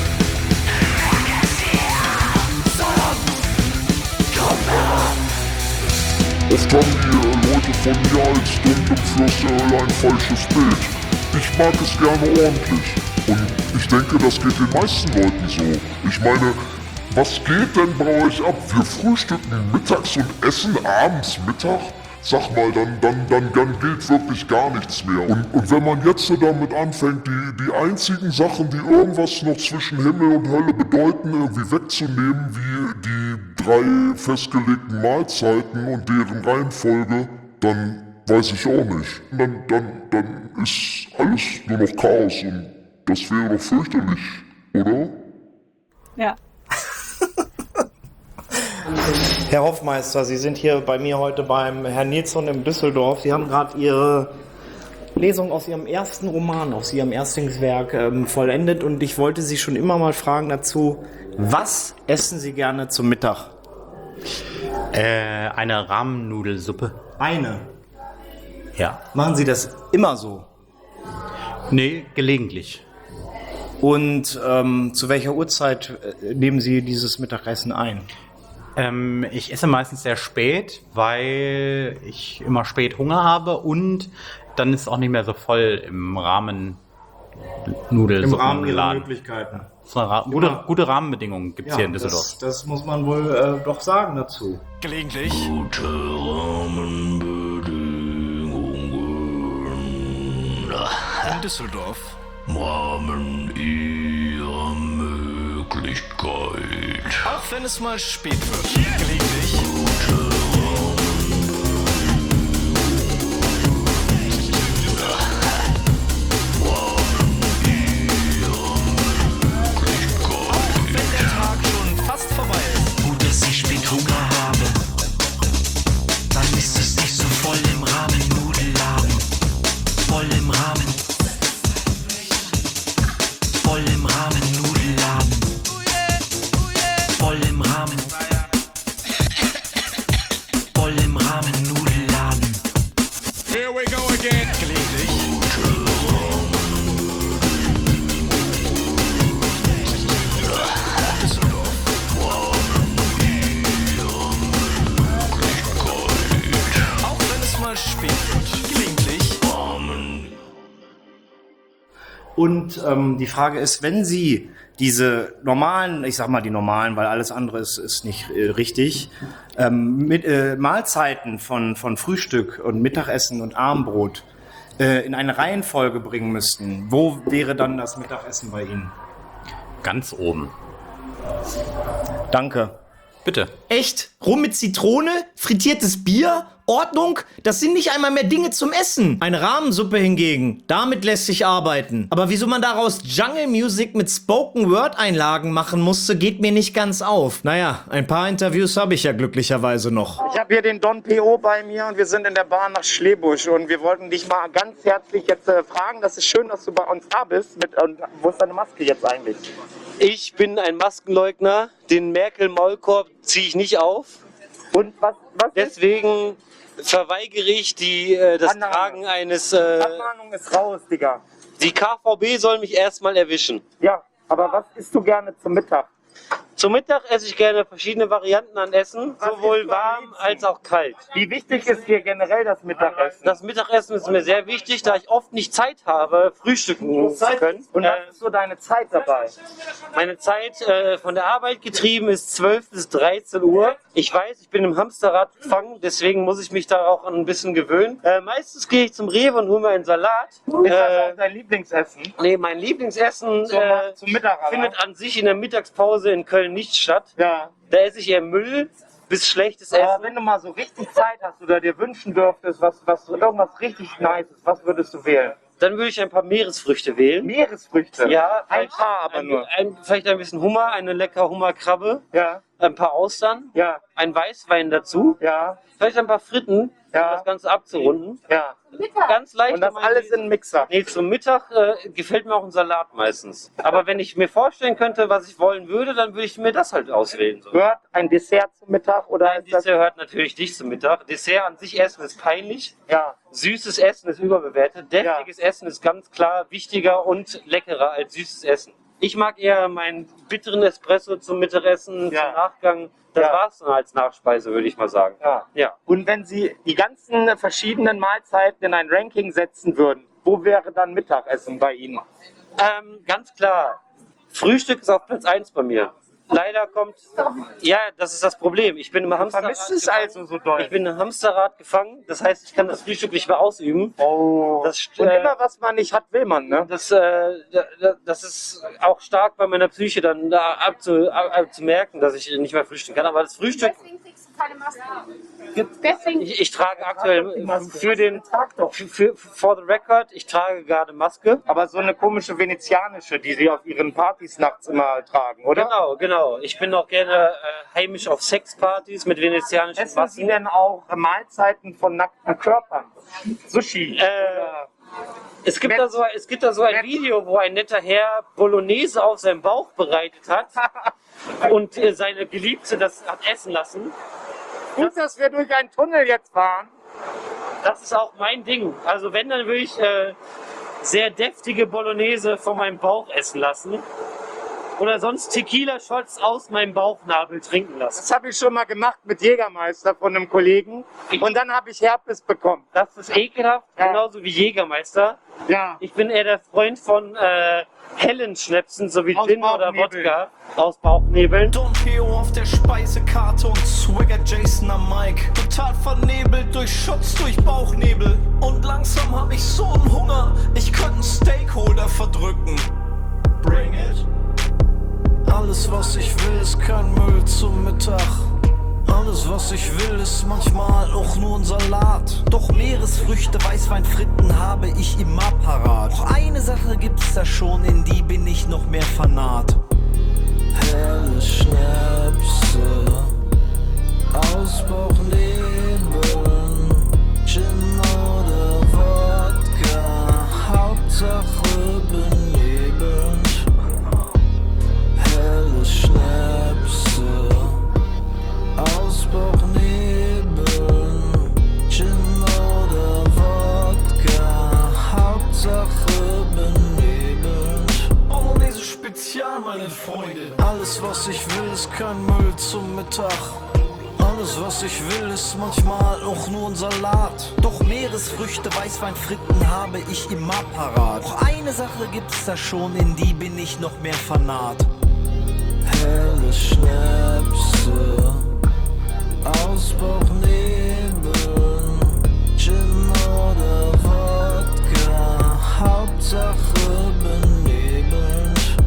Speaker 3: Oft haben die Leute von mir als dumm im Fluss ein falsches Bild. Ich mag es gerne ordentlich. Und ich denke, das geht den meisten Leuten so. Ich meine, was geht denn bei euch ab? Wir frühstücken mittags und essen abends Mittag? Sag mal, dann, dann, dann, dann geht wirklich gar nichts mehr. Und, und wenn man jetzt so damit anfängt, die, die einzigen Sachen, die irgendwas noch zwischen Himmel und Hölle bedeuten, irgendwie wegzunehmen, wie die drei festgelegten Mahlzeiten und deren Reihenfolge, dann weiß ich auch nicht. Dann, dann, dann ist alles nur noch Chaos und das wäre doch fürchterlich, oder?
Speaker 12: Ja.
Speaker 9: Herr Hoffmeister, Sie sind hier bei mir heute beim Herrn Nilsson in Düsseldorf. Sie haben gerade Ihre Lesung aus Ihrem ersten Roman, aus Ihrem Erstlingswerk ähm, vollendet und ich wollte Sie schon immer mal fragen dazu, was essen Sie gerne zum Mittag?
Speaker 13: Äh, eine Rahmennudelsuppe.
Speaker 9: Eine?
Speaker 13: Ja.
Speaker 9: Machen Sie das immer so?
Speaker 13: Nee, gelegentlich.
Speaker 9: Und ähm, zu welcher Uhrzeit äh, nehmen Sie dieses Mittagessen ein?
Speaker 13: Ähm, ich esse meistens sehr spät, weil ich immer spät Hunger habe und dann ist es auch nicht mehr so voll im Rahmen Nudelsuppenladen.
Speaker 9: Im Rahmen Ihrer Möglichkeiten.
Speaker 13: So eine Ra- gute, gute Rahmenbedingungen gibt es
Speaker 9: Ja,
Speaker 13: hier in Düsseldorf.
Speaker 9: Das, das muss man wohl äh, doch sagen dazu.
Speaker 4: Gelegentlich.
Speaker 3: Gute Rahmenbedingungen
Speaker 4: In Düsseldorf.
Speaker 3: Rahmen ihrer Möglichkeit.
Speaker 4: Auch wenn es mal spät wird. Gelegentlich.
Speaker 6: Gut, dass ich spät Hunger habe. Dann ist es nicht so voll im Rahmen Nudelladen. Voll im Rahmen. Voll im Rahmen Nudelladen. Voll im Rahmen. Voll im Rahmen Nudelladen.
Speaker 4: Here we go again. Gelegentlich. Auch wenn es mal spät wird. Gelegentlich.
Speaker 9: Und ähm, die Frage ist, wenn Sie diese normalen, ich sag mal die normalen, weil alles andere ist, ist nicht äh, richtig, ähm, mit äh, Mahlzeiten von, von Frühstück und Mittagessen und Abendbrot äh, in eine Reihenfolge bringen müssten, wo wäre dann das Mittagessen bei Ihnen?
Speaker 13: Ganz oben.
Speaker 9: Danke.
Speaker 13: Bitte.
Speaker 4: Echt? Rum mit Zitrone? Frittiertes Bier? Ordnung? Das sind nicht einmal mehr Dinge zum Essen. Eine Rahmensuppe hingegen, damit lässt sich arbeiten. Aber wieso man daraus Jungle Music mit Spoken Word Einlagen machen musste, geht mir nicht ganz auf. Naja, ein paar Interviews habe ich ja glücklicherweise noch.
Speaker 1: Ich habe hier den Don P O bei mir und wir sind in der Bahn nach Schlebusch und wir wollten dich mal ganz herzlich jetzt äh, fragen. Das ist schön, dass du bei uns da bist. Mit, und wo ist deine Maske jetzt eigentlich?
Speaker 14: Ich bin ein Maskenleugner. Den Merkel-Maulkorb ziehe ich nicht auf.
Speaker 1: Und was, was
Speaker 14: Deswegen verweigere ich die, äh, das
Speaker 1: Annahme.
Speaker 14: Tragen eines... Äh,
Speaker 1: Abmahnung ist raus, Digga.
Speaker 14: Die K V B soll mich erstmal erwischen.
Speaker 1: Ja, aber was isst du gerne zum Mittag?
Speaker 14: Zum Mittag esse ich gerne verschiedene Varianten an Essen,
Speaker 1: Was
Speaker 14: sowohl
Speaker 1: isst du am
Speaker 14: warm
Speaker 1: liebsten?
Speaker 14: als auch kalt.
Speaker 1: Wie wichtig ist dir generell das Mittagessen?
Speaker 14: Das Mittagessen ist mir sehr wichtig, da ich oft nicht Zeit habe, frühstücken zu können.
Speaker 1: Und was ist so deine Zeit dabei?
Speaker 14: Meine Zeit äh, von der Arbeit getrieben ist zwölf bis dreizehn Uhr. Ich weiß, ich bin im Hamsterrad gefangen, deswegen muss ich mich da auch ein bisschen gewöhnen. Äh, meistens gehe ich zum Rewe und hole mir einen Salat.
Speaker 1: Ist das
Speaker 14: Äh,
Speaker 1: auch dein Lieblingsessen?
Speaker 14: nee, mein Lieblingsessen
Speaker 1: Zum,
Speaker 14: äh,
Speaker 1: zum Mittag, aber?
Speaker 14: findet an sich in der Mittagspause in Köln nicht statt.
Speaker 1: Ja.
Speaker 14: Da esse ich eher Müll bis schlechtes
Speaker 1: Aber
Speaker 14: Essen.
Speaker 1: wenn du mal so richtig Zeit hast oder dir wünschen dürftest, was, was, irgendwas richtig Nices, was würdest du wählen?
Speaker 14: Dann würde ich ein paar Meeresfrüchte wählen.
Speaker 1: Meeresfrüchte?
Speaker 14: Ja,
Speaker 1: Ein
Speaker 14: vielleicht
Speaker 1: paar aber
Speaker 14: ein,
Speaker 1: nur.
Speaker 14: Ein, vielleicht ein bisschen Hummer, eine lecker Hummerkrabbe,
Speaker 1: Ja,
Speaker 14: ein paar Austern,
Speaker 1: ja,
Speaker 14: ein Weißwein dazu,
Speaker 1: ja,
Speaker 14: vielleicht ein paar Fritten, um
Speaker 1: Ja.
Speaker 14: das Ganze abzurunden.
Speaker 1: ja.
Speaker 14: Ganz leicht.
Speaker 1: Und das alles in einen Mixer.
Speaker 14: Nee, zum Mittag äh, gefällt mir auch ein Salat meistens. Aber wenn ich mir vorstellen könnte, was ich wollen würde, dann würde ich mir das halt auswählen. So.
Speaker 1: Gehört ein Dessert zum Mittag oder
Speaker 14: Nein,
Speaker 1: ist das...
Speaker 14: Dessert hört natürlich nicht zum Mittag. Dessert an sich essen ist peinlich.
Speaker 1: Ja,
Speaker 14: Süßes Essen ist überbewertet. Deftiges Essen ist ganz klar wichtiger und leckerer als süßes Essen. Ich mag eher meinen bitteren Espresso zum Mittagessen,
Speaker 1: Ja.
Speaker 14: zum Nachgang. Das
Speaker 1: Ja.
Speaker 14: war's dann als Nachspeise, würde ich mal sagen.
Speaker 1: ja.
Speaker 14: Ja.
Speaker 1: Und wenn Sie die ganzen verschiedenen Mahlzeiten in ein Ranking setzen würden, wo wäre dann Mittagessen bei Ihnen?
Speaker 14: Ähm, ganz klar. Frühstück ist auf Platz eins bei mir. Leider kommt, ja, das ist das Problem. Ich bin im Hamsterrad
Speaker 1: Vermisst es
Speaker 14: gefangen.
Speaker 1: also so doll?
Speaker 14: Ich bin im Hamsterrad gefangen. Das heißt, ich kann das Frühstück nicht mehr ausüben.
Speaker 1: Oh.
Speaker 14: Das,
Speaker 1: Und
Speaker 14: äh,
Speaker 1: immer was man nicht hat, will man, ne?
Speaker 14: Das, äh, da- das ist auch stark bei meiner Psyche dann da abzu, ab, ab, zu merken, dass ich nicht mehr frühstücken kann. Aber das Frühstück
Speaker 5: keine Maske.
Speaker 14: Deswegen. Ich, ich trage aktuell für den für, für for the record, ich trage gerade Maske.
Speaker 9: Aber so eine komische venezianische, die sie auf ihren Partys nachts immer tragen, oder?
Speaker 14: Genau, genau. Ich bin auch gerne äh, heimisch auf Sexpartys mit venezianischen
Speaker 9: Essen
Speaker 14: Masken.
Speaker 9: Sie denn auch Mahlzeiten von nackten Körpern? Sushi?
Speaker 14: Äh, es, gibt da so, es gibt da so ein Video, wo ein netter Herr Bolognese auf seinem Bauch bereitet hat und äh, seine Geliebte das hat essen lassen.
Speaker 9: Gut, dass wir durch einen Tunnel jetzt fahren.
Speaker 14: Das ist auch mein Ding. Also wenn, dann will ich äh, sehr deftige Bolognese von meinem Bauch essen lassen. Oder sonst Tequila-Shots aus meinem Bauchnabel trinken lassen.
Speaker 9: Das habe ich schon mal gemacht mit Jägermeister von einem Kollegen. Und dann habe ich Herpes bekommen.
Speaker 14: Das ist ekelhaft, ja. Genauso wie Jägermeister.
Speaker 9: Ja.
Speaker 14: Ich bin eher der Freund von äh, hellen Schnäpsen, so wie Gin oder Wodka aus Bauchnebeln.
Speaker 4: Don Peo auf der Speisekarte und Swagger Jason am Mic. Total vernebelt durch Schutz, durch Bauchnebel. Und langsam hab ich so einen Hunger, ich könnte einen Stakeholder verdrücken. Bring it. Alles was ich will ist kein Müll zum Mittag. Alles was ich will ist manchmal auch nur ein Salat. Doch Meeresfrüchte, Weißwein, Fritten habe ich immer parat. Doch eine Sache gibt's da schon, in die bin ich noch mehr Fanat. Helle Schnäpse aus Bauchnebeln, Gin oder Wodka, Hauptsache benebelnd. Helle Schnäpse aus Bauchnebeln, Gin oder Wodka, Hauptsache benebelnd. Bolognese Spezial, meine Freunde. Alles was ich will ist kein Müll zum Mittag. Alles was ich will ist manchmal auch nur ein Salat. Doch Meeresfrüchte, Weißwein, Fritten habe ich immer parat. Doch eine Sache gibt's da schon, in die bin ich noch mehr Fanat. Helle Schnäpse aus Bauchnebeln, Gin oder Wodka, Hauptsache benebelnd.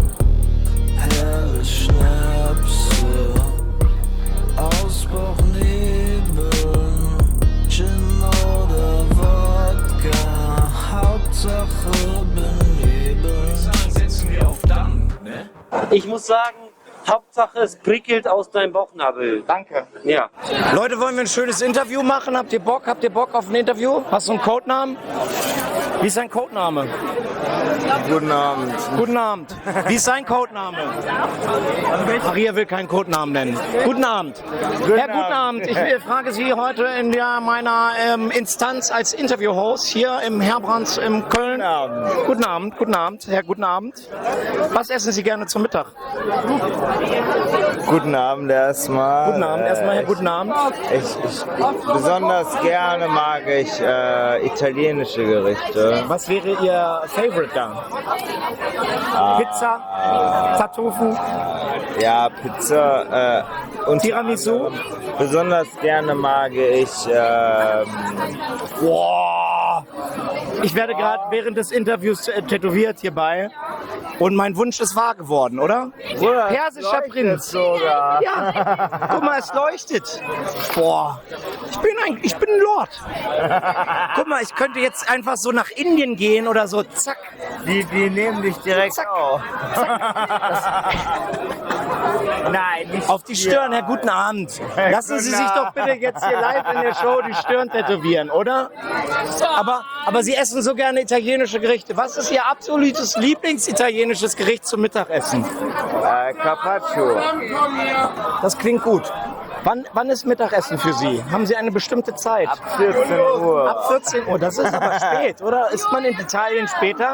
Speaker 4: Helle Schnäpse aus Bauchnebeln, Gin oder Wodka, Hauptsache benebelnd. Setzen wir auf dann, ne?
Speaker 14: Ich muss sagen, Hauptsache es prickelt aus deinem Bauchnabel.
Speaker 9: Danke.
Speaker 14: Ja.
Speaker 1: Leute, wollen wir ein schönes Interview machen? Habt ihr Bock? Habt ihr Bock auf ein Interview? Hast du einen Codenamen? Wie ist dein Codename?
Speaker 15: Guten Abend.
Speaker 1: Guten Abend. Wie ist sein Codename? Maria will keinen Codenamen nennen. Guten Abend.
Speaker 15: Guten
Speaker 1: Herr, guten Abend. Ich will, frage Sie heute in der, meiner ähm, Instanz als Interviewhost hier im Herbrands in Köln. Guten Abend. Guten Abend. Guten Abend. Herr, guten Abend. Was essen Sie gerne zum Mittag?
Speaker 15: Guten Abend erstmal.
Speaker 1: Guten Abend erstmal, Herr, guten Abend.
Speaker 15: Ich, ich, besonders gerne mag ich äh, italienische Gerichte.
Speaker 1: Was wäre Ihr Favorite da?
Speaker 15: Ah,
Speaker 1: Pizza? Tartufen?
Speaker 15: Ja, Pizza. Äh, und
Speaker 1: Tiramisu?
Speaker 15: Besonders gerne mag ich. Ähm,
Speaker 1: Boah! Ich werde gerade während des Interviews äh, tätowiert hierbei. Und mein Wunsch ist wahr geworden, oder?
Speaker 15: Bruder,
Speaker 1: Persischer Prinz.
Speaker 15: Sogar.
Speaker 1: Ja, guck mal, es leuchtet. Boah, ich bin ein, ich bin ein Lord. Guck mal, ich könnte jetzt einfach so nach Indien gehen oder so, zack.
Speaker 15: Die, die nehmen dich direkt
Speaker 1: zack,
Speaker 15: auf.
Speaker 1: Zack.
Speaker 15: Nein, nicht
Speaker 1: auf die Stirn, Herr, guten Abend. Lassen Sie sich doch bitte jetzt hier live in der Show die Stirn tätowieren, oder? Aber, aber Sie essen so gerne italienische Gerichte. Was ist Ihr absolutes Lieblingsitalienisches Gericht zum Mittagessen?
Speaker 15: Äh, Carpaccio.
Speaker 1: Das klingt gut. Wann, wann ist Mittagessen für Sie? Haben Sie eine bestimmte Zeit?
Speaker 15: Ab vierzehn Uhr.
Speaker 1: Ab vierzehn Uhr, das ist aber spät, oder? Ist man in Italien später?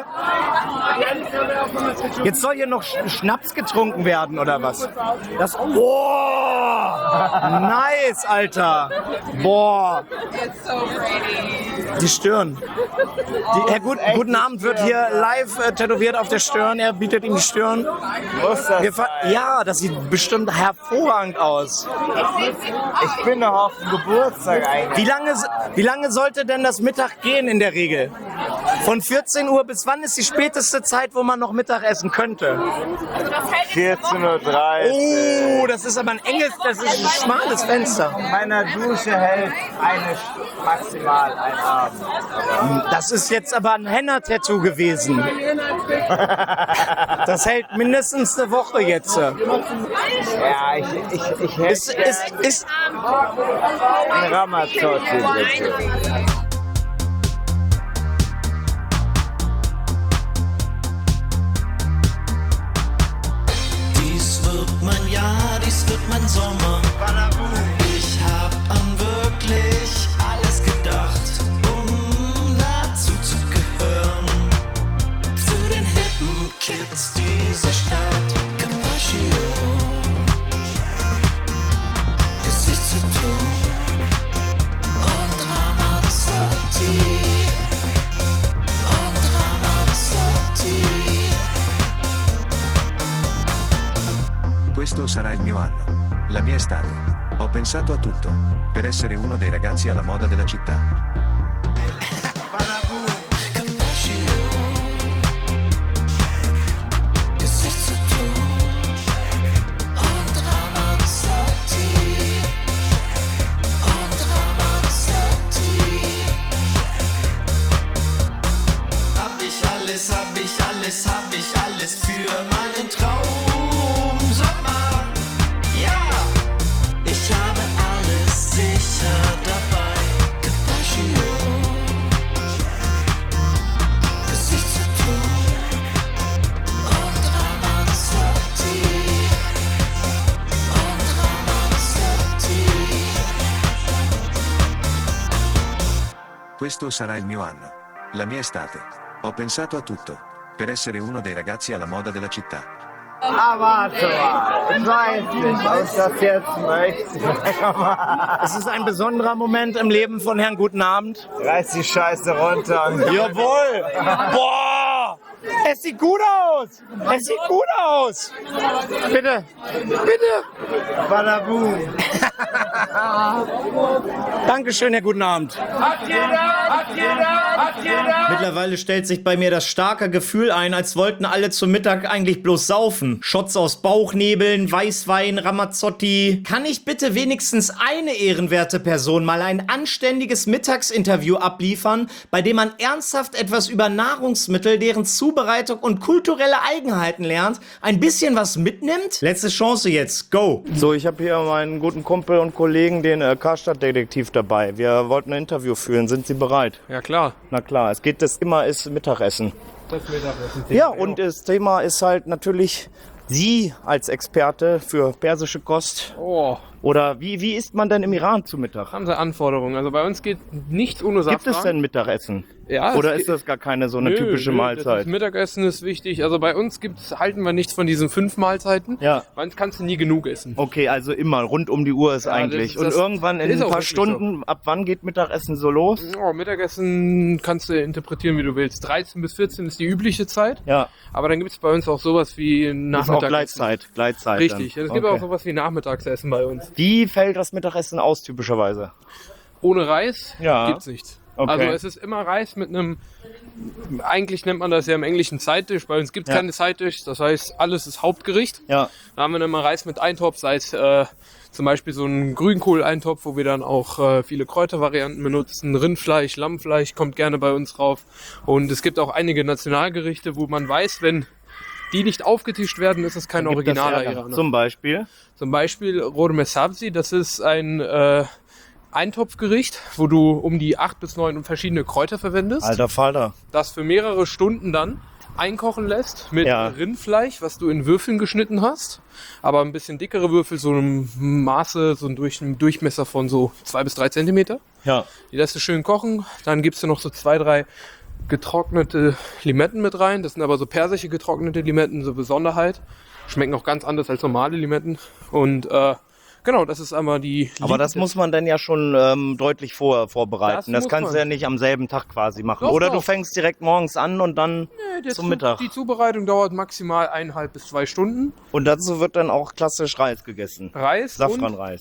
Speaker 1: Jetzt soll hier noch Schnaps getrunken werden, oder was? Das, boah! Nice, Alter! Boah! Die Stirn. Die, Herr Gut, guten Abend wird hier live äh, tätowiert auf der Stirn. Er bietet ihm die Stirn.
Speaker 15: Muss das
Speaker 1: Wir ver- ja, das sieht bestimmt hervorragend aus.
Speaker 15: Ich bin noch auf dem Geburtstag eigentlich.
Speaker 1: Wie lange, wie lange sollte denn das Mittag gehen in der Regel?
Speaker 4: Von vierzehn Uhr bis wann ist die späteste Zeit, wo man noch Mittag essen könnte?
Speaker 15: vierzehn Uhr dreißig.
Speaker 4: Oh, das ist aber ein enges, das ist ein schmales Fenster.
Speaker 15: In meiner Dusche hält eine St- maximal ein Abend.
Speaker 4: Das ist jetzt aber ein Henna-Tattoo gewesen. Das hält mindestens eine Woche jetzt.
Speaker 15: Ja, ich, ich, ich hätte
Speaker 4: Ist, ist, ist,
Speaker 15: ein Ramazzotti bitte.
Speaker 6: Dies wird mein Jahr, dies wird mein Sommer. Ich hab an wirklich alles gedacht, um dazu zu gehören. Für den hippen Kids dieser Stadt. Cappuccino, Gesichtstattoo und Ramazzotti. Und Ramazzotti.
Speaker 16: Questo sarà il mio anno, la mia estate. Ho pensato a tutto, per essere uno dei ragazzi alla moda della città.
Speaker 6: Hab ich alles, hab ich alles, hab ich alles für meinen Traum. Sommer, ja, ich habe alles sicher dabei. Cappuccino, Gesichtstattoo und Ramazzotti. Und Ramazzotti.
Speaker 16: Questo sarà il mio anno, la mia estate. Ho pensato a tutto, per essere uno dei ragazzi alla moda della città.
Speaker 15: Ah, warte mal. Ich weiß nicht, ob ich das jetzt möchte.
Speaker 4: Es ist ein besonderer Moment im Leben von Herrn Guten Abend.
Speaker 15: Reiß die Scheiße runter. Und
Speaker 4: Jawohl! Boah! Es sieht gut aus! Es sieht gut aus! Bitte! Bitte!
Speaker 15: Badaboom.
Speaker 4: Dankeschön, Herr Guten Abend.
Speaker 6: Hat jeder, hat jeder, hat jeder.
Speaker 4: Mittlerweile stellt sich bei mir das starke Gefühl ein, als wollten alle zum Mittag eigentlich bloß saufen. Shots aus Bauchnebeln, Weißwein, Ramazzotti. Kann ich bitte wenigstens eine ehrenwerte Person mal ein anständiges Mittagsinterview abliefern, bei dem man ernsthaft etwas über Nahrungsmittel, deren Zubereitung und kulturelle Eigenheiten lernt, ein bisschen was mitnimmt? Letzte Chance jetzt, go!
Speaker 9: So, ich habe hier meinen guten Kumpel und Kollegen, den äh, Karstadt-Detektiv, dabei. Wir wollten ein Interview führen. Sind Sie bereit?
Speaker 17: Ja, klar.
Speaker 9: Na klar, es geht, das immer ist Mittagessen.
Speaker 17: Das Mittagessen.
Speaker 9: Ja, und das Thema ist halt natürlich Sie als Experte für persische Kost.
Speaker 17: Oh.
Speaker 9: Oder wie, wie isst man denn im Iran zu Mittag?
Speaker 17: Haben Sie Anforderungen? Also bei uns geht nichts ohne Safran.
Speaker 9: Gibt es denn Mittagessen?
Speaker 17: Ja.
Speaker 9: Oder
Speaker 17: es
Speaker 9: ist das gar keine so eine
Speaker 17: nö,
Speaker 9: typische
Speaker 17: nö,
Speaker 9: Mahlzeit?
Speaker 17: Das Mittagessen ist wichtig. Also bei uns gibt's, halten wir nichts von diesen fünf Mahlzeiten.
Speaker 9: Ja.
Speaker 17: Bei uns kannst du nie genug essen.
Speaker 9: Okay, also immer, rund um die Uhr ist
Speaker 17: Ja,
Speaker 9: eigentlich.
Speaker 17: das-
Speaker 9: und
Speaker 17: das
Speaker 9: irgendwann in
Speaker 17: ist
Speaker 9: ein
Speaker 17: auch
Speaker 9: paar
Speaker 17: wirklich
Speaker 9: Stunden, ab wann geht Mittagessen so los?
Speaker 17: Oh, Mittagessen kannst du interpretieren, wie du willst. dreizehn bis vierzehn ist die übliche Zeit.
Speaker 9: Ja.
Speaker 17: Aber dann gibt's bei uns auch sowas wie
Speaker 9: Das ist auch
Speaker 17: Nachmittagessen.
Speaker 9: Gleitzeit. Gleitzeit
Speaker 17: Richtig.
Speaker 9: dann.
Speaker 17: Es gibt
Speaker 9: Okay.
Speaker 17: auch sowas wie Nachmittagsessen bei uns.
Speaker 9: Wie fällt das Mittagessen aus, typischerweise?
Speaker 17: Ohne Reis
Speaker 9: Ja.
Speaker 17: gibt's nichts.
Speaker 9: Okay.
Speaker 17: Also es ist immer Reis mit einem, eigentlich nennt man das ja im Englischen Side-Dish, bei uns gibt es
Speaker 9: Ja.
Speaker 17: keine Side-Dish, das heißt alles ist Hauptgericht.
Speaker 9: Ja.
Speaker 17: Da haben wir dann immer Reis mit Eintopf, sei es äh, zum Beispiel so ein Grünkohl-Eintopf, wo wir dann auch äh, viele Kräutervarianten benutzen, Rindfleisch, Lammfleisch kommt gerne bei uns drauf und es gibt auch einige Nationalgerichte, wo man weiß, wenn die nicht aufgetischt werden, ist es kein
Speaker 9: Dann gibt das
Speaker 17: originaler
Speaker 9: Ärger.
Speaker 17: Iraner.
Speaker 9: Zum Beispiel?
Speaker 17: Zum Beispiel Rorme Sabzi, das ist ein äh, Eintopfgericht, wo du um die acht bis neun verschiedene Kräuter verwendest.
Speaker 9: Alter Falter.
Speaker 17: Das für mehrere Stunden dann einkochen lässt mit
Speaker 9: Ja.
Speaker 17: Rindfleisch, was du in Würfeln geschnitten hast. Aber ein bisschen dickere Würfel, so einem Maße, so ein Durch, einen Durchmesser von so zwei bis drei Zentimeter.
Speaker 9: Ja.
Speaker 17: Die lässt du schön kochen. Dann gibst du noch so zwei, drei getrocknete Limetten mit rein. Das sind aber so persische getrocknete Limetten, so Besonderheit. Schmecken auch ganz anders als normale Limetten. Und äh, genau, das ist einmal die...
Speaker 9: Aber das muss man dann ja schon ähm, deutlich vorher vorbereiten.
Speaker 17: Das
Speaker 9: Das,
Speaker 17: muss
Speaker 9: kannst du
Speaker 17: man.
Speaker 9: ja nicht am selben Tag quasi machen.
Speaker 17: Doch,
Speaker 9: Oder
Speaker 17: doch.
Speaker 9: du fängst direkt morgens an und dann
Speaker 17: Nee, der
Speaker 9: zum
Speaker 17: Zu-
Speaker 9: Mittag.
Speaker 17: Die Zubereitung dauert maximal eineinhalb bis zwei Stunden.
Speaker 9: Und dazu wird dann auch klassisch Reis gegessen.
Speaker 17: Reis
Speaker 9: Safranreis.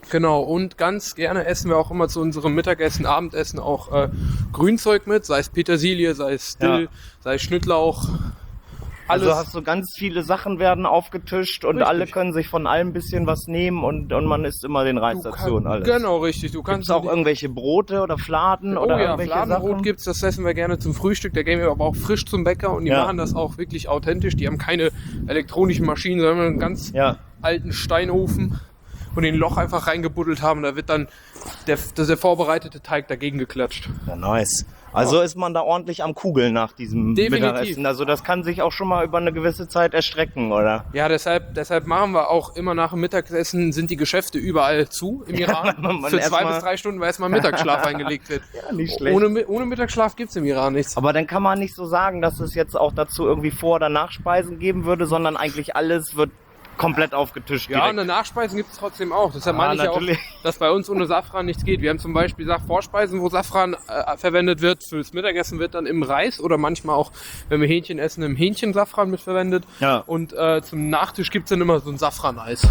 Speaker 17: Genau, und ganz gerne essen wir auch immer zu unserem Mittagessen, Abendessen auch äh, Grünzeug mit, sei es Petersilie, sei es Dill,
Speaker 9: Ja.
Speaker 17: sei es Schnittlauch. Alles.
Speaker 9: Also hast du ganz viele Sachen werden aufgetischt und
Speaker 17: Richtig.
Speaker 9: alle können sich von allem ein bisschen was nehmen und, und man isst immer den Reis
Speaker 17: Du
Speaker 9: dazu und
Speaker 17: kann-
Speaker 9: alles.
Speaker 17: Genau, richtig. Du kannst
Speaker 9: Gibt's auch irgendwelche Brote oder Fladen
Speaker 17: Oh
Speaker 9: oder
Speaker 17: ja,
Speaker 9: irgendwelche
Speaker 17: Fladenbrot
Speaker 9: Sachen?
Speaker 17: gibt's, das essen wir gerne zum Frühstück. Da gehen wir aber auch frisch zum Bäcker und die
Speaker 9: Ja.
Speaker 17: machen das auch wirklich authentisch. Die haben keine elektronischen Maschinen, sondern einen ganz
Speaker 9: Ja.
Speaker 17: alten Steinofen und den Loch einfach reingebuddelt haben. Da wird dann der, der vorbereitete Teig dagegen geklatscht.
Speaker 9: Ja, nice. Also ist man da ordentlich am Kugeln nach diesem
Speaker 17: Definitiv.
Speaker 9: Mittagessen. Also das kann sich auch schon mal über eine gewisse Zeit erstrecken, oder?
Speaker 17: Ja, deshalb, deshalb machen wir auch immer nach dem Mittagessen, sind die Geschäfte überall zu im Iran.
Speaker 9: man- man
Speaker 17: Für
Speaker 9: erst
Speaker 17: zwei
Speaker 9: mal-
Speaker 17: bis drei Stunden, weil erstmal Mittagsschlaf eingelegt wird.
Speaker 9: Ja, nicht schlecht.
Speaker 17: Ohne, Mi- ohne Mittagsschlaf gibt's im Iran nichts.
Speaker 9: Aber dann kann man nicht so sagen, dass es jetzt auch dazu irgendwie Vor- oder Nachspeisen geben würde, sondern eigentlich alles wird komplett aufgetischt.
Speaker 17: Ja,
Speaker 9: direkt.
Speaker 17: und eine Nachspeisen gibt es trotzdem auch. Deshalb
Speaker 9: Ah,
Speaker 17: meine ich ja auch,
Speaker 9: natürlich.
Speaker 17: dass bei uns ohne Safran nichts geht. Wir haben zum Beispiel Sach Vorspeisen, wo Safran äh, verwendet wird. Fürs Mittagessen wird dann im Reis oder manchmal auch, wenn wir Hähnchen essen, im Hähnchen Safran mit verwendet.
Speaker 9: Ja.
Speaker 17: Und äh, zum Nachtisch gibt es dann immer so ein Safraneis.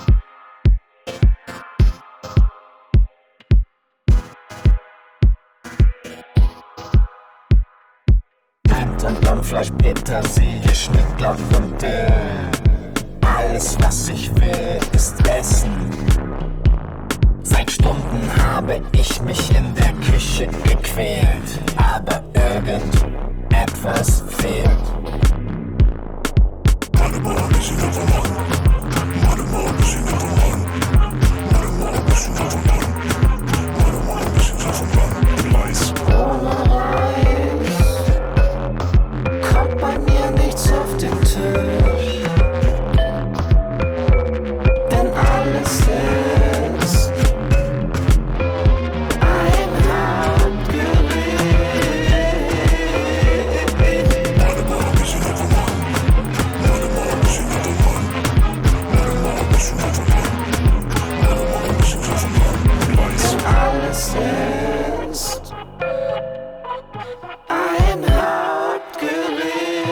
Speaker 18: Enten, Fleisch, Petersilie, Schnittlauch und Dill. Alles, was ich will, ist Essen. Seit Stunden habe ich mich in der Küche gequält, aber irgendetwas fehlt. Warte mal, ein bisschen davon machen. Warte mal, ein bisschen davon machen. Warte mal, ein bisschen davon machen. Warte mal, ein bisschen davon machen. Reis. Ohne Reis kommt bei mir nichts auf den Tisch. Denn alles ist ein Hauptgericht. Warte mal, ein bisschen davon machen. Warte mal, ein bisschen davon machen. Warte mal, ein bisschen davon machen. Warte mal, ein bisschen davon machen. Reis. Denn alles ist ein Hauptgericht.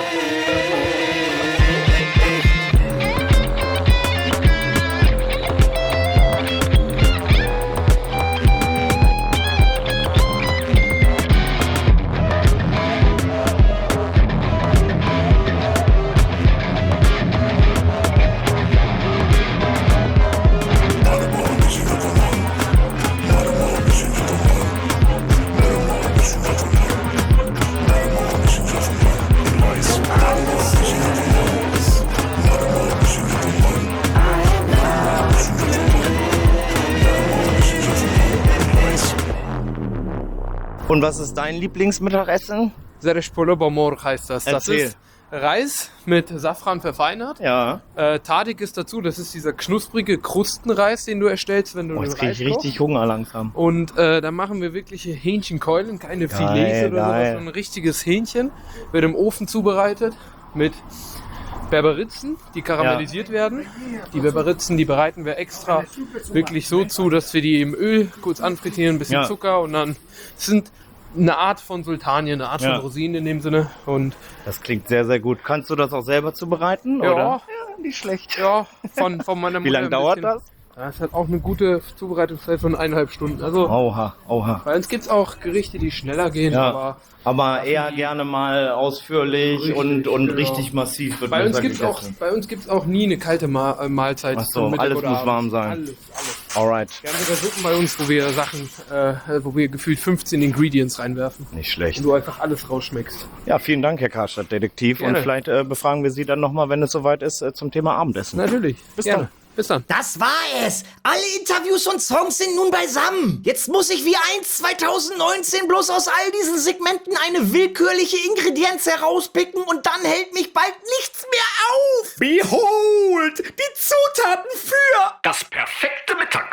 Speaker 9: Und was ist dein Lieblingsmittagessen?
Speaker 17: Zeresh Polo Bomor heißt das. Das
Speaker 9: Erzähl.
Speaker 17: ist Reis mit Safran verfeinert.
Speaker 9: Ja.
Speaker 17: Äh, Tadik ist dazu, das ist dieser knusprige Krustenreis, den du erstellst, wenn du
Speaker 9: Oh,
Speaker 17: den
Speaker 9: jetzt krieg
Speaker 17: Reis
Speaker 9: ich richtig
Speaker 17: kochst.
Speaker 9: Hunger langsam.
Speaker 17: Und äh, da machen wir wirkliche Hähnchenkeulen, keine
Speaker 9: Geil,
Speaker 17: Filets oder
Speaker 9: geil.
Speaker 17: sowas, sondern ein richtiges Hähnchen. Wird im Ofen zubereitet mit Berberitzen, die karamellisiert werden. Die Berberitzen, die bereiten wir extra wirklich so zu, dass wir die im Öl kurz anfrittieren, ein bisschen
Speaker 9: Ja.
Speaker 17: Zucker und dann sind eine Art von Sultanie, eine Art
Speaker 9: Ja.
Speaker 17: von Rosinen in dem Sinne. Und
Speaker 9: Das klingt sehr, sehr gut. Kannst du das auch selber zubereiten?
Speaker 17: ja,
Speaker 9: Oder?
Speaker 17: ja,
Speaker 9: nicht schlecht.
Speaker 17: Ja, von, von meiner Mutter.
Speaker 9: Wie lange
Speaker 17: ein
Speaker 9: dauert
Speaker 17: bisschen.
Speaker 9: das?
Speaker 17: Das hat auch eine gute Zubereitungszeit von eineinhalb Stunden. Also
Speaker 9: Oha, oha.
Speaker 17: bei uns gibt es auch Gerichte, die schneller gehen,
Speaker 9: Ja,
Speaker 17: aber
Speaker 9: aber eher gerne mal ausführlich
Speaker 17: Richtig,
Speaker 9: und, und
Speaker 17: genau.
Speaker 9: richtig massiv wird
Speaker 17: bei uns
Speaker 9: besser
Speaker 17: gibt's auch
Speaker 9: gegessen.
Speaker 17: bei uns gibt's auch nie eine kalte Ma äh, Mahlzeit.
Speaker 9: Ach so,
Speaker 17: zum Mittag
Speaker 9: alles
Speaker 17: oder
Speaker 9: muss
Speaker 17: Abend.
Speaker 9: warm sein.
Speaker 17: Alles, alles.
Speaker 9: Alright.
Speaker 17: Wir haben sogar Suppen bei uns, wo wir Sachen, äh, wo wir gefühlt fünfzehn Ingredients reinwerfen.
Speaker 9: Nicht schlecht.
Speaker 17: Und du einfach alles rausschmeckst.
Speaker 9: Ja, vielen Dank, Herr Karstadt-Detektiv. Und
Speaker 17: Gerne.
Speaker 9: vielleicht äh, befragen wir Sie dann nochmal, wenn es soweit ist, äh, zum Thema Abendessen.
Speaker 17: Natürlich.
Speaker 9: Bis
Speaker 17: Gerne.
Speaker 9: dann.
Speaker 17: Bis dann.
Speaker 19: Das war es. Alle Interviews und Songs sind nun beisammen. Jetzt muss ich wie einst zweitausendneunzehn bloß aus all diesen Segmenten eine willkürliche Ingredienz herauspicken und dann hält mich bald nichts mehr auf. Behold, die Zutaten für
Speaker 8: Das perfekte Mittag.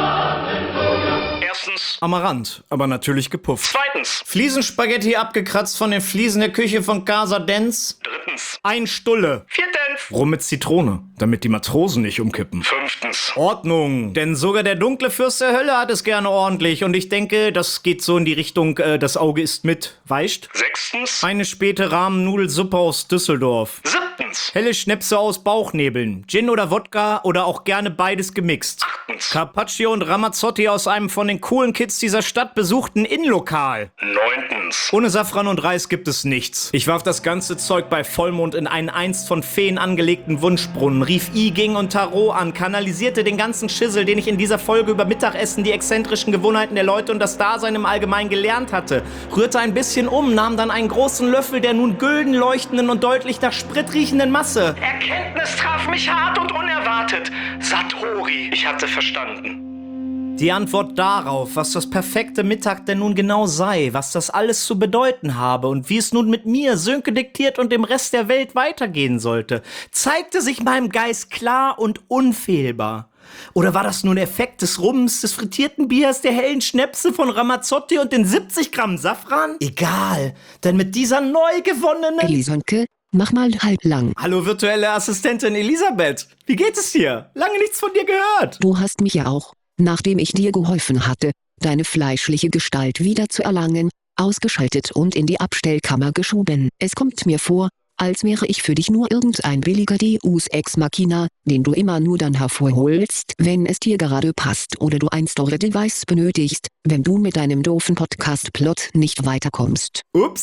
Speaker 8: Erstens.
Speaker 4: Amaranth, aber natürlich gepufft.
Speaker 8: Zweitens.
Speaker 4: Fliesenspaghetti abgekratzt von den Fliesen der Küche von Casa Dens.
Speaker 8: Drittens.
Speaker 4: Ein Stulle.
Speaker 8: Viertens.
Speaker 4: Rum mit Zitrone, damit die Matrosen nicht umkippen.
Speaker 8: Fünftens.
Speaker 4: Ordnung, denn sogar der dunkle Fürst der Hölle hat es gerne ordentlich und ich denke, das geht so in die Richtung, äh, das Auge ist mit, weißt?
Speaker 8: Sechstens.
Speaker 4: Eine späte Rahmennudelsuppe aus Düsseldorf.
Speaker 8: Siebtens. Siebtens.
Speaker 4: Helle Schnäpse aus Bauchnebeln. Gin oder Wodka oder auch gerne beides gemixt.
Speaker 8: Achtens.
Speaker 4: Carpaccio und Ramazzotti aus einem von den coolen Kids dieser Stadt besuchten Innenlokal.
Speaker 8: Neuntens.
Speaker 4: Ohne Safran und Reis gibt es nichts. Ich warf das ganze Zeug bei Vollmond in einen einst von Feen angelegten Wunschbrunnen, rief I Ging und Tarot an, kanalisierte den ganzen Schissel, den ich in dieser Folge über Mittagessen, die exzentrischen Gewohnheiten der Leute und das Dasein im Allgemeinen gelernt hatte, rührte ein bisschen um, nahm dann einen großen Löffel der nun gülden leuchtenden und deutlich nach Sprit riechenden Masse.
Speaker 8: Erkenntnis traf mich hart und unerwartet. Satori. Ich hatte verstanden.
Speaker 4: Die Antwort darauf, was das perfekte Mittag denn nun genau sei, was das alles zu bedeuten habe und wie es nun mit mir, Sönke diktiert und dem Rest der Welt weitergehen sollte, zeigte sich meinem Geist klar und unfehlbar. Oder war das nur der Effekt des Rums, des frittierten Biers, der hellen Schnäpse von Ramazzotti und den siebzig Gramm Safran? Egal, denn mit dieser neu gewonnenen...
Speaker 20: Elisonke, mach mal halblang.
Speaker 4: Hallo virtuelle Assistentin Elisabeth, wie geht es dir? Lange nichts von dir gehört.
Speaker 20: Du hast mich ja auch, nachdem ich dir geholfen hatte, deine fleischliche Gestalt wieder zu erlangen, ausgeschaltet und in die Abstellkammer geschoben. Es kommt mir vor, als wäre ich für dich nur irgendein billiger Deus Ex Machina, den du immer nur dann hervorholst, wenn es dir gerade passt oder du ein Storage-Device benötigst, wenn du mit deinem doofen Podcast-Plot nicht weiterkommst.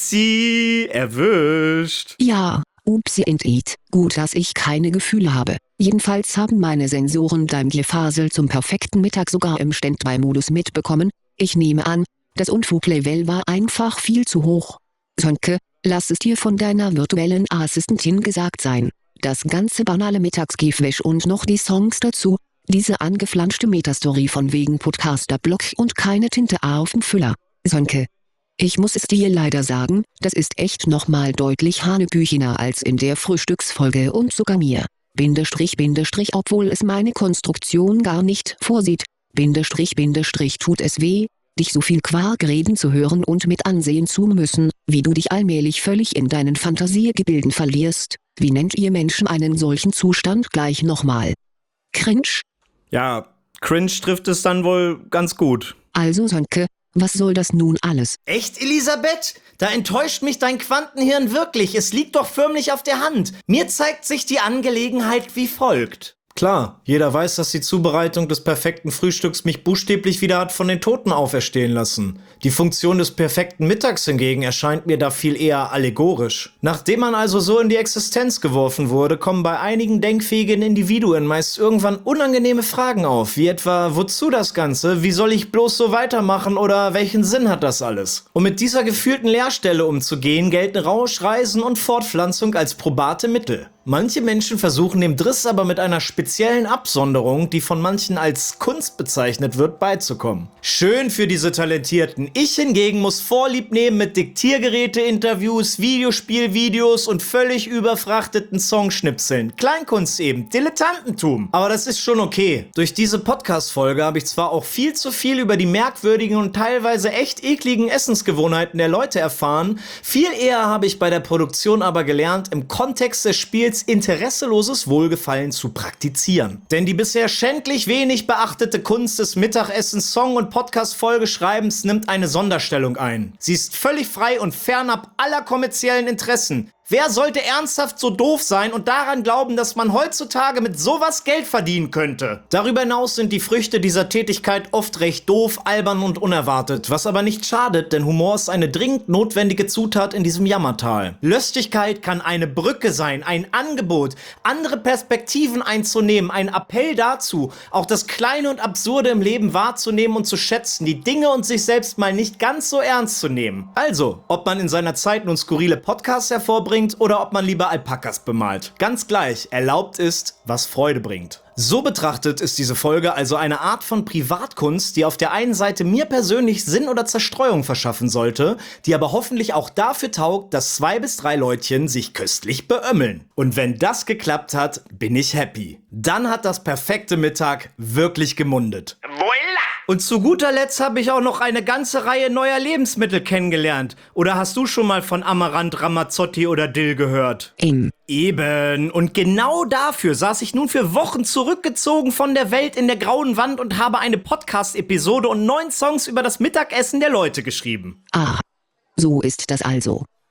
Speaker 4: Upsi, erwischt.
Speaker 20: Ja, upsi indeed. Gut, dass ich keine Gefühle habe. Jedenfalls haben meine Sensoren dein Gefasel zum perfekten Mittag sogar im Standby-Modus mitbekommen. Ich nehme an, das Unfuglevel war einfach viel zu hoch. Sönke, lass es dir von deiner virtuellen Assistentin gesagt sein. Das ganze banale Mittagsgefwäsch und noch die Songs dazu, diese angeflanschte Metastory von wegen Podcaster-Block und keine Tinte auf dem Füller. Sönke, ich muss es dir leider sagen, das ist echt nochmal deutlich hanebüchener als in der Frühstücksfolge und sogar mir. Bindestrich, Bindestrich, obwohl es meine Konstruktion gar nicht vorsieht. Bindestrich, Bindestrich, tut es weh, dich so viel Quark reden zu hören und mit ansehen zu müssen, wie du dich allmählich völlig in deinen Fantasiegebilden verlierst. Wie nennt ihr Menschen einen solchen Zustand gleich nochmal? Cringe?
Speaker 4: Ja, cringe trifft es dann wohl ganz gut.
Speaker 20: Also Sönke, was soll das nun alles?
Speaker 19: Echt, Elisabeth? Da enttäuscht mich dein Quantenhirn wirklich. Es liegt doch förmlich auf der Hand. Mir zeigt sich die Angelegenheit wie folgt.
Speaker 4: Klar, jeder weiß, dass die Zubereitung des perfekten Frühstücks mich buchstäblich wieder hat von den Toten auferstehen lassen. Die Funktion des perfekten Mittags hingegen erscheint mir da viel eher allegorisch. Nachdem man also so in die Existenz geworfen wurde, kommen bei einigen denkfähigen Individuen meist irgendwann unangenehme Fragen auf, wie etwa, wozu das Ganze, wie soll ich bloß so weitermachen oder welchen Sinn hat das alles? Um mit dieser gefühlten Leerstelle umzugehen, gelten Rausch, Reisen und Fortpflanzung als probate Mittel. Manche Menschen versuchen dem Driss aber mit einer speziellen Absonderung, die von manchen als Kunst bezeichnet wird, beizukommen. Schön für diese Talentierten. Ich hingegen muss Vorlieb nehmen mit Diktiergeräte-Interviews, Videospielvideos und völlig überfrachteten Songschnipseln. Kleinkunst eben, Dilettantentum. Aber das ist schon okay. Durch diese Podcast-Folge habe ich zwar auch viel zu viel über die merkwürdigen und teilweise echt ekligen Essensgewohnheiten der Leute erfahren, viel eher habe ich bei der Produktion aber gelernt, im Kontext des Spiels interesseloses Wohlgefallen zu praktizieren. Denn die bisher schändlich wenig beachtete Kunst des Mittagessens, Song- und Podcast-Folgeschreibens nimmt eine Sonderstellung ein. Sie ist völlig frei und fernab aller kommerziellen Interessen. Wer sollte ernsthaft so doof sein und daran glauben, dass man heutzutage mit sowas Geld verdienen könnte? Darüber hinaus sind die Früchte dieser Tätigkeit oft recht doof, albern und unerwartet, was aber nicht schadet, denn Humor ist eine dringend notwendige Zutat in diesem Jammertal. Lustigkeit kann eine Brücke sein, ein Angebot, andere Perspektiven einzunehmen, ein Appell dazu, auch das Kleine und Absurde im Leben wahrzunehmen und zu schätzen, die Dinge und sich selbst mal nicht ganz so ernst zu nehmen. Also, ob man in seiner Zeit nun skurrile Podcasts hervorbringt, oder ob man lieber Alpakas bemalt. Ganz gleich, erlaubt ist, was Freude bringt. So betrachtet ist diese Folge also eine Art von Privatkunst, die auf der einen Seite mir persönlich Sinn oder Zerstreuung verschaffen sollte, die aber hoffentlich auch dafür taugt, dass zwei bis drei Leutchen sich köstlich beömmeln. Und wenn das geklappt hat, bin ich happy. Dann hat das perfekte Mittag wirklich gemundet.
Speaker 8: Voila!
Speaker 4: Und zu guter Letzt habe ich auch noch eine ganze Reihe neuer Lebensmittel kennengelernt. Oder hast du schon mal von Amaranth, Ramazzotti oder Dill gehört?
Speaker 20: Im.
Speaker 4: Eben. Und genau dafür saß ich nun für Wochen zurückgezogen von der Welt in der grauen Wand und habe eine Podcast-Episode und neun Songs über das Mittagessen der Leute geschrieben.
Speaker 20: Ah, so ist das also.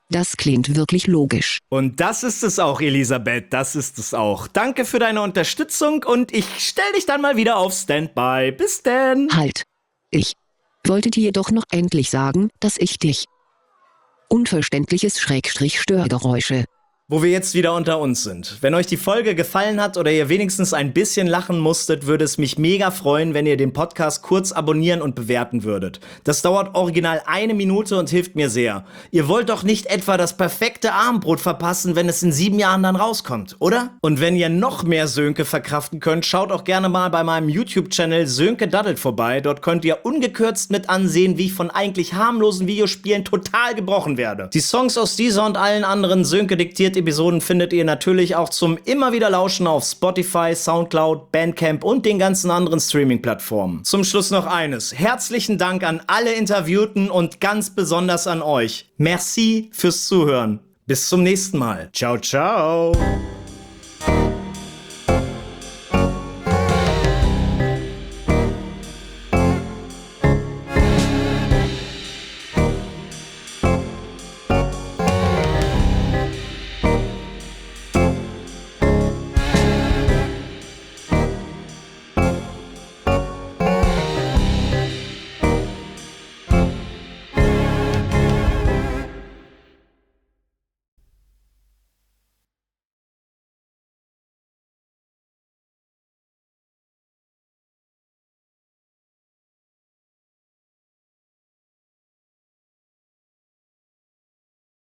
Speaker 20: Das klingt wirklich logisch.
Speaker 4: Und das ist es auch, Elisabeth, das ist es auch. Danke für deine Unterstützung und ich stell dich dann mal wieder auf Standby. Bis denn.
Speaker 20: Halt. Ich wollte dir doch noch endlich sagen, dass ich dich... Unverständliches Schrägstrich Störgeräusche.
Speaker 4: Wo wir jetzt wieder unter uns sind. Wenn euch die Folge gefallen hat oder ihr wenigstens ein bisschen lachen musstet, würde es mich mega freuen, wenn ihr den Podcast kurz abonnieren und bewerten würdet. Das dauert original eine Minute und hilft mir sehr. Ihr wollt doch nicht etwa das perfekte Abendbrot verpassen, wenn es in sieben Jahren dann rauskommt, oder? Und wenn ihr noch mehr Sönke verkraften könnt, schaut auch gerne mal bei meinem YouTube-Channel Sönke Daddelt vorbei. Dort könnt ihr ungekürzt mit ansehen, wie ich von eigentlich harmlosen Videospielen total gebrochen werde. Die Songs aus dieser und allen anderen Sönke diktiert Episoden findet ihr natürlich auch zum immer wieder Lauschen auf Spotify, Soundcloud, Bandcamp und den ganzen anderen Streaming-Plattformen. Zum Schluss noch eines. Herzlichen Dank an alle Interviewten und ganz besonders an euch. Merci fürs Zuhören. Bis zum nächsten Mal. Ciao, ciao.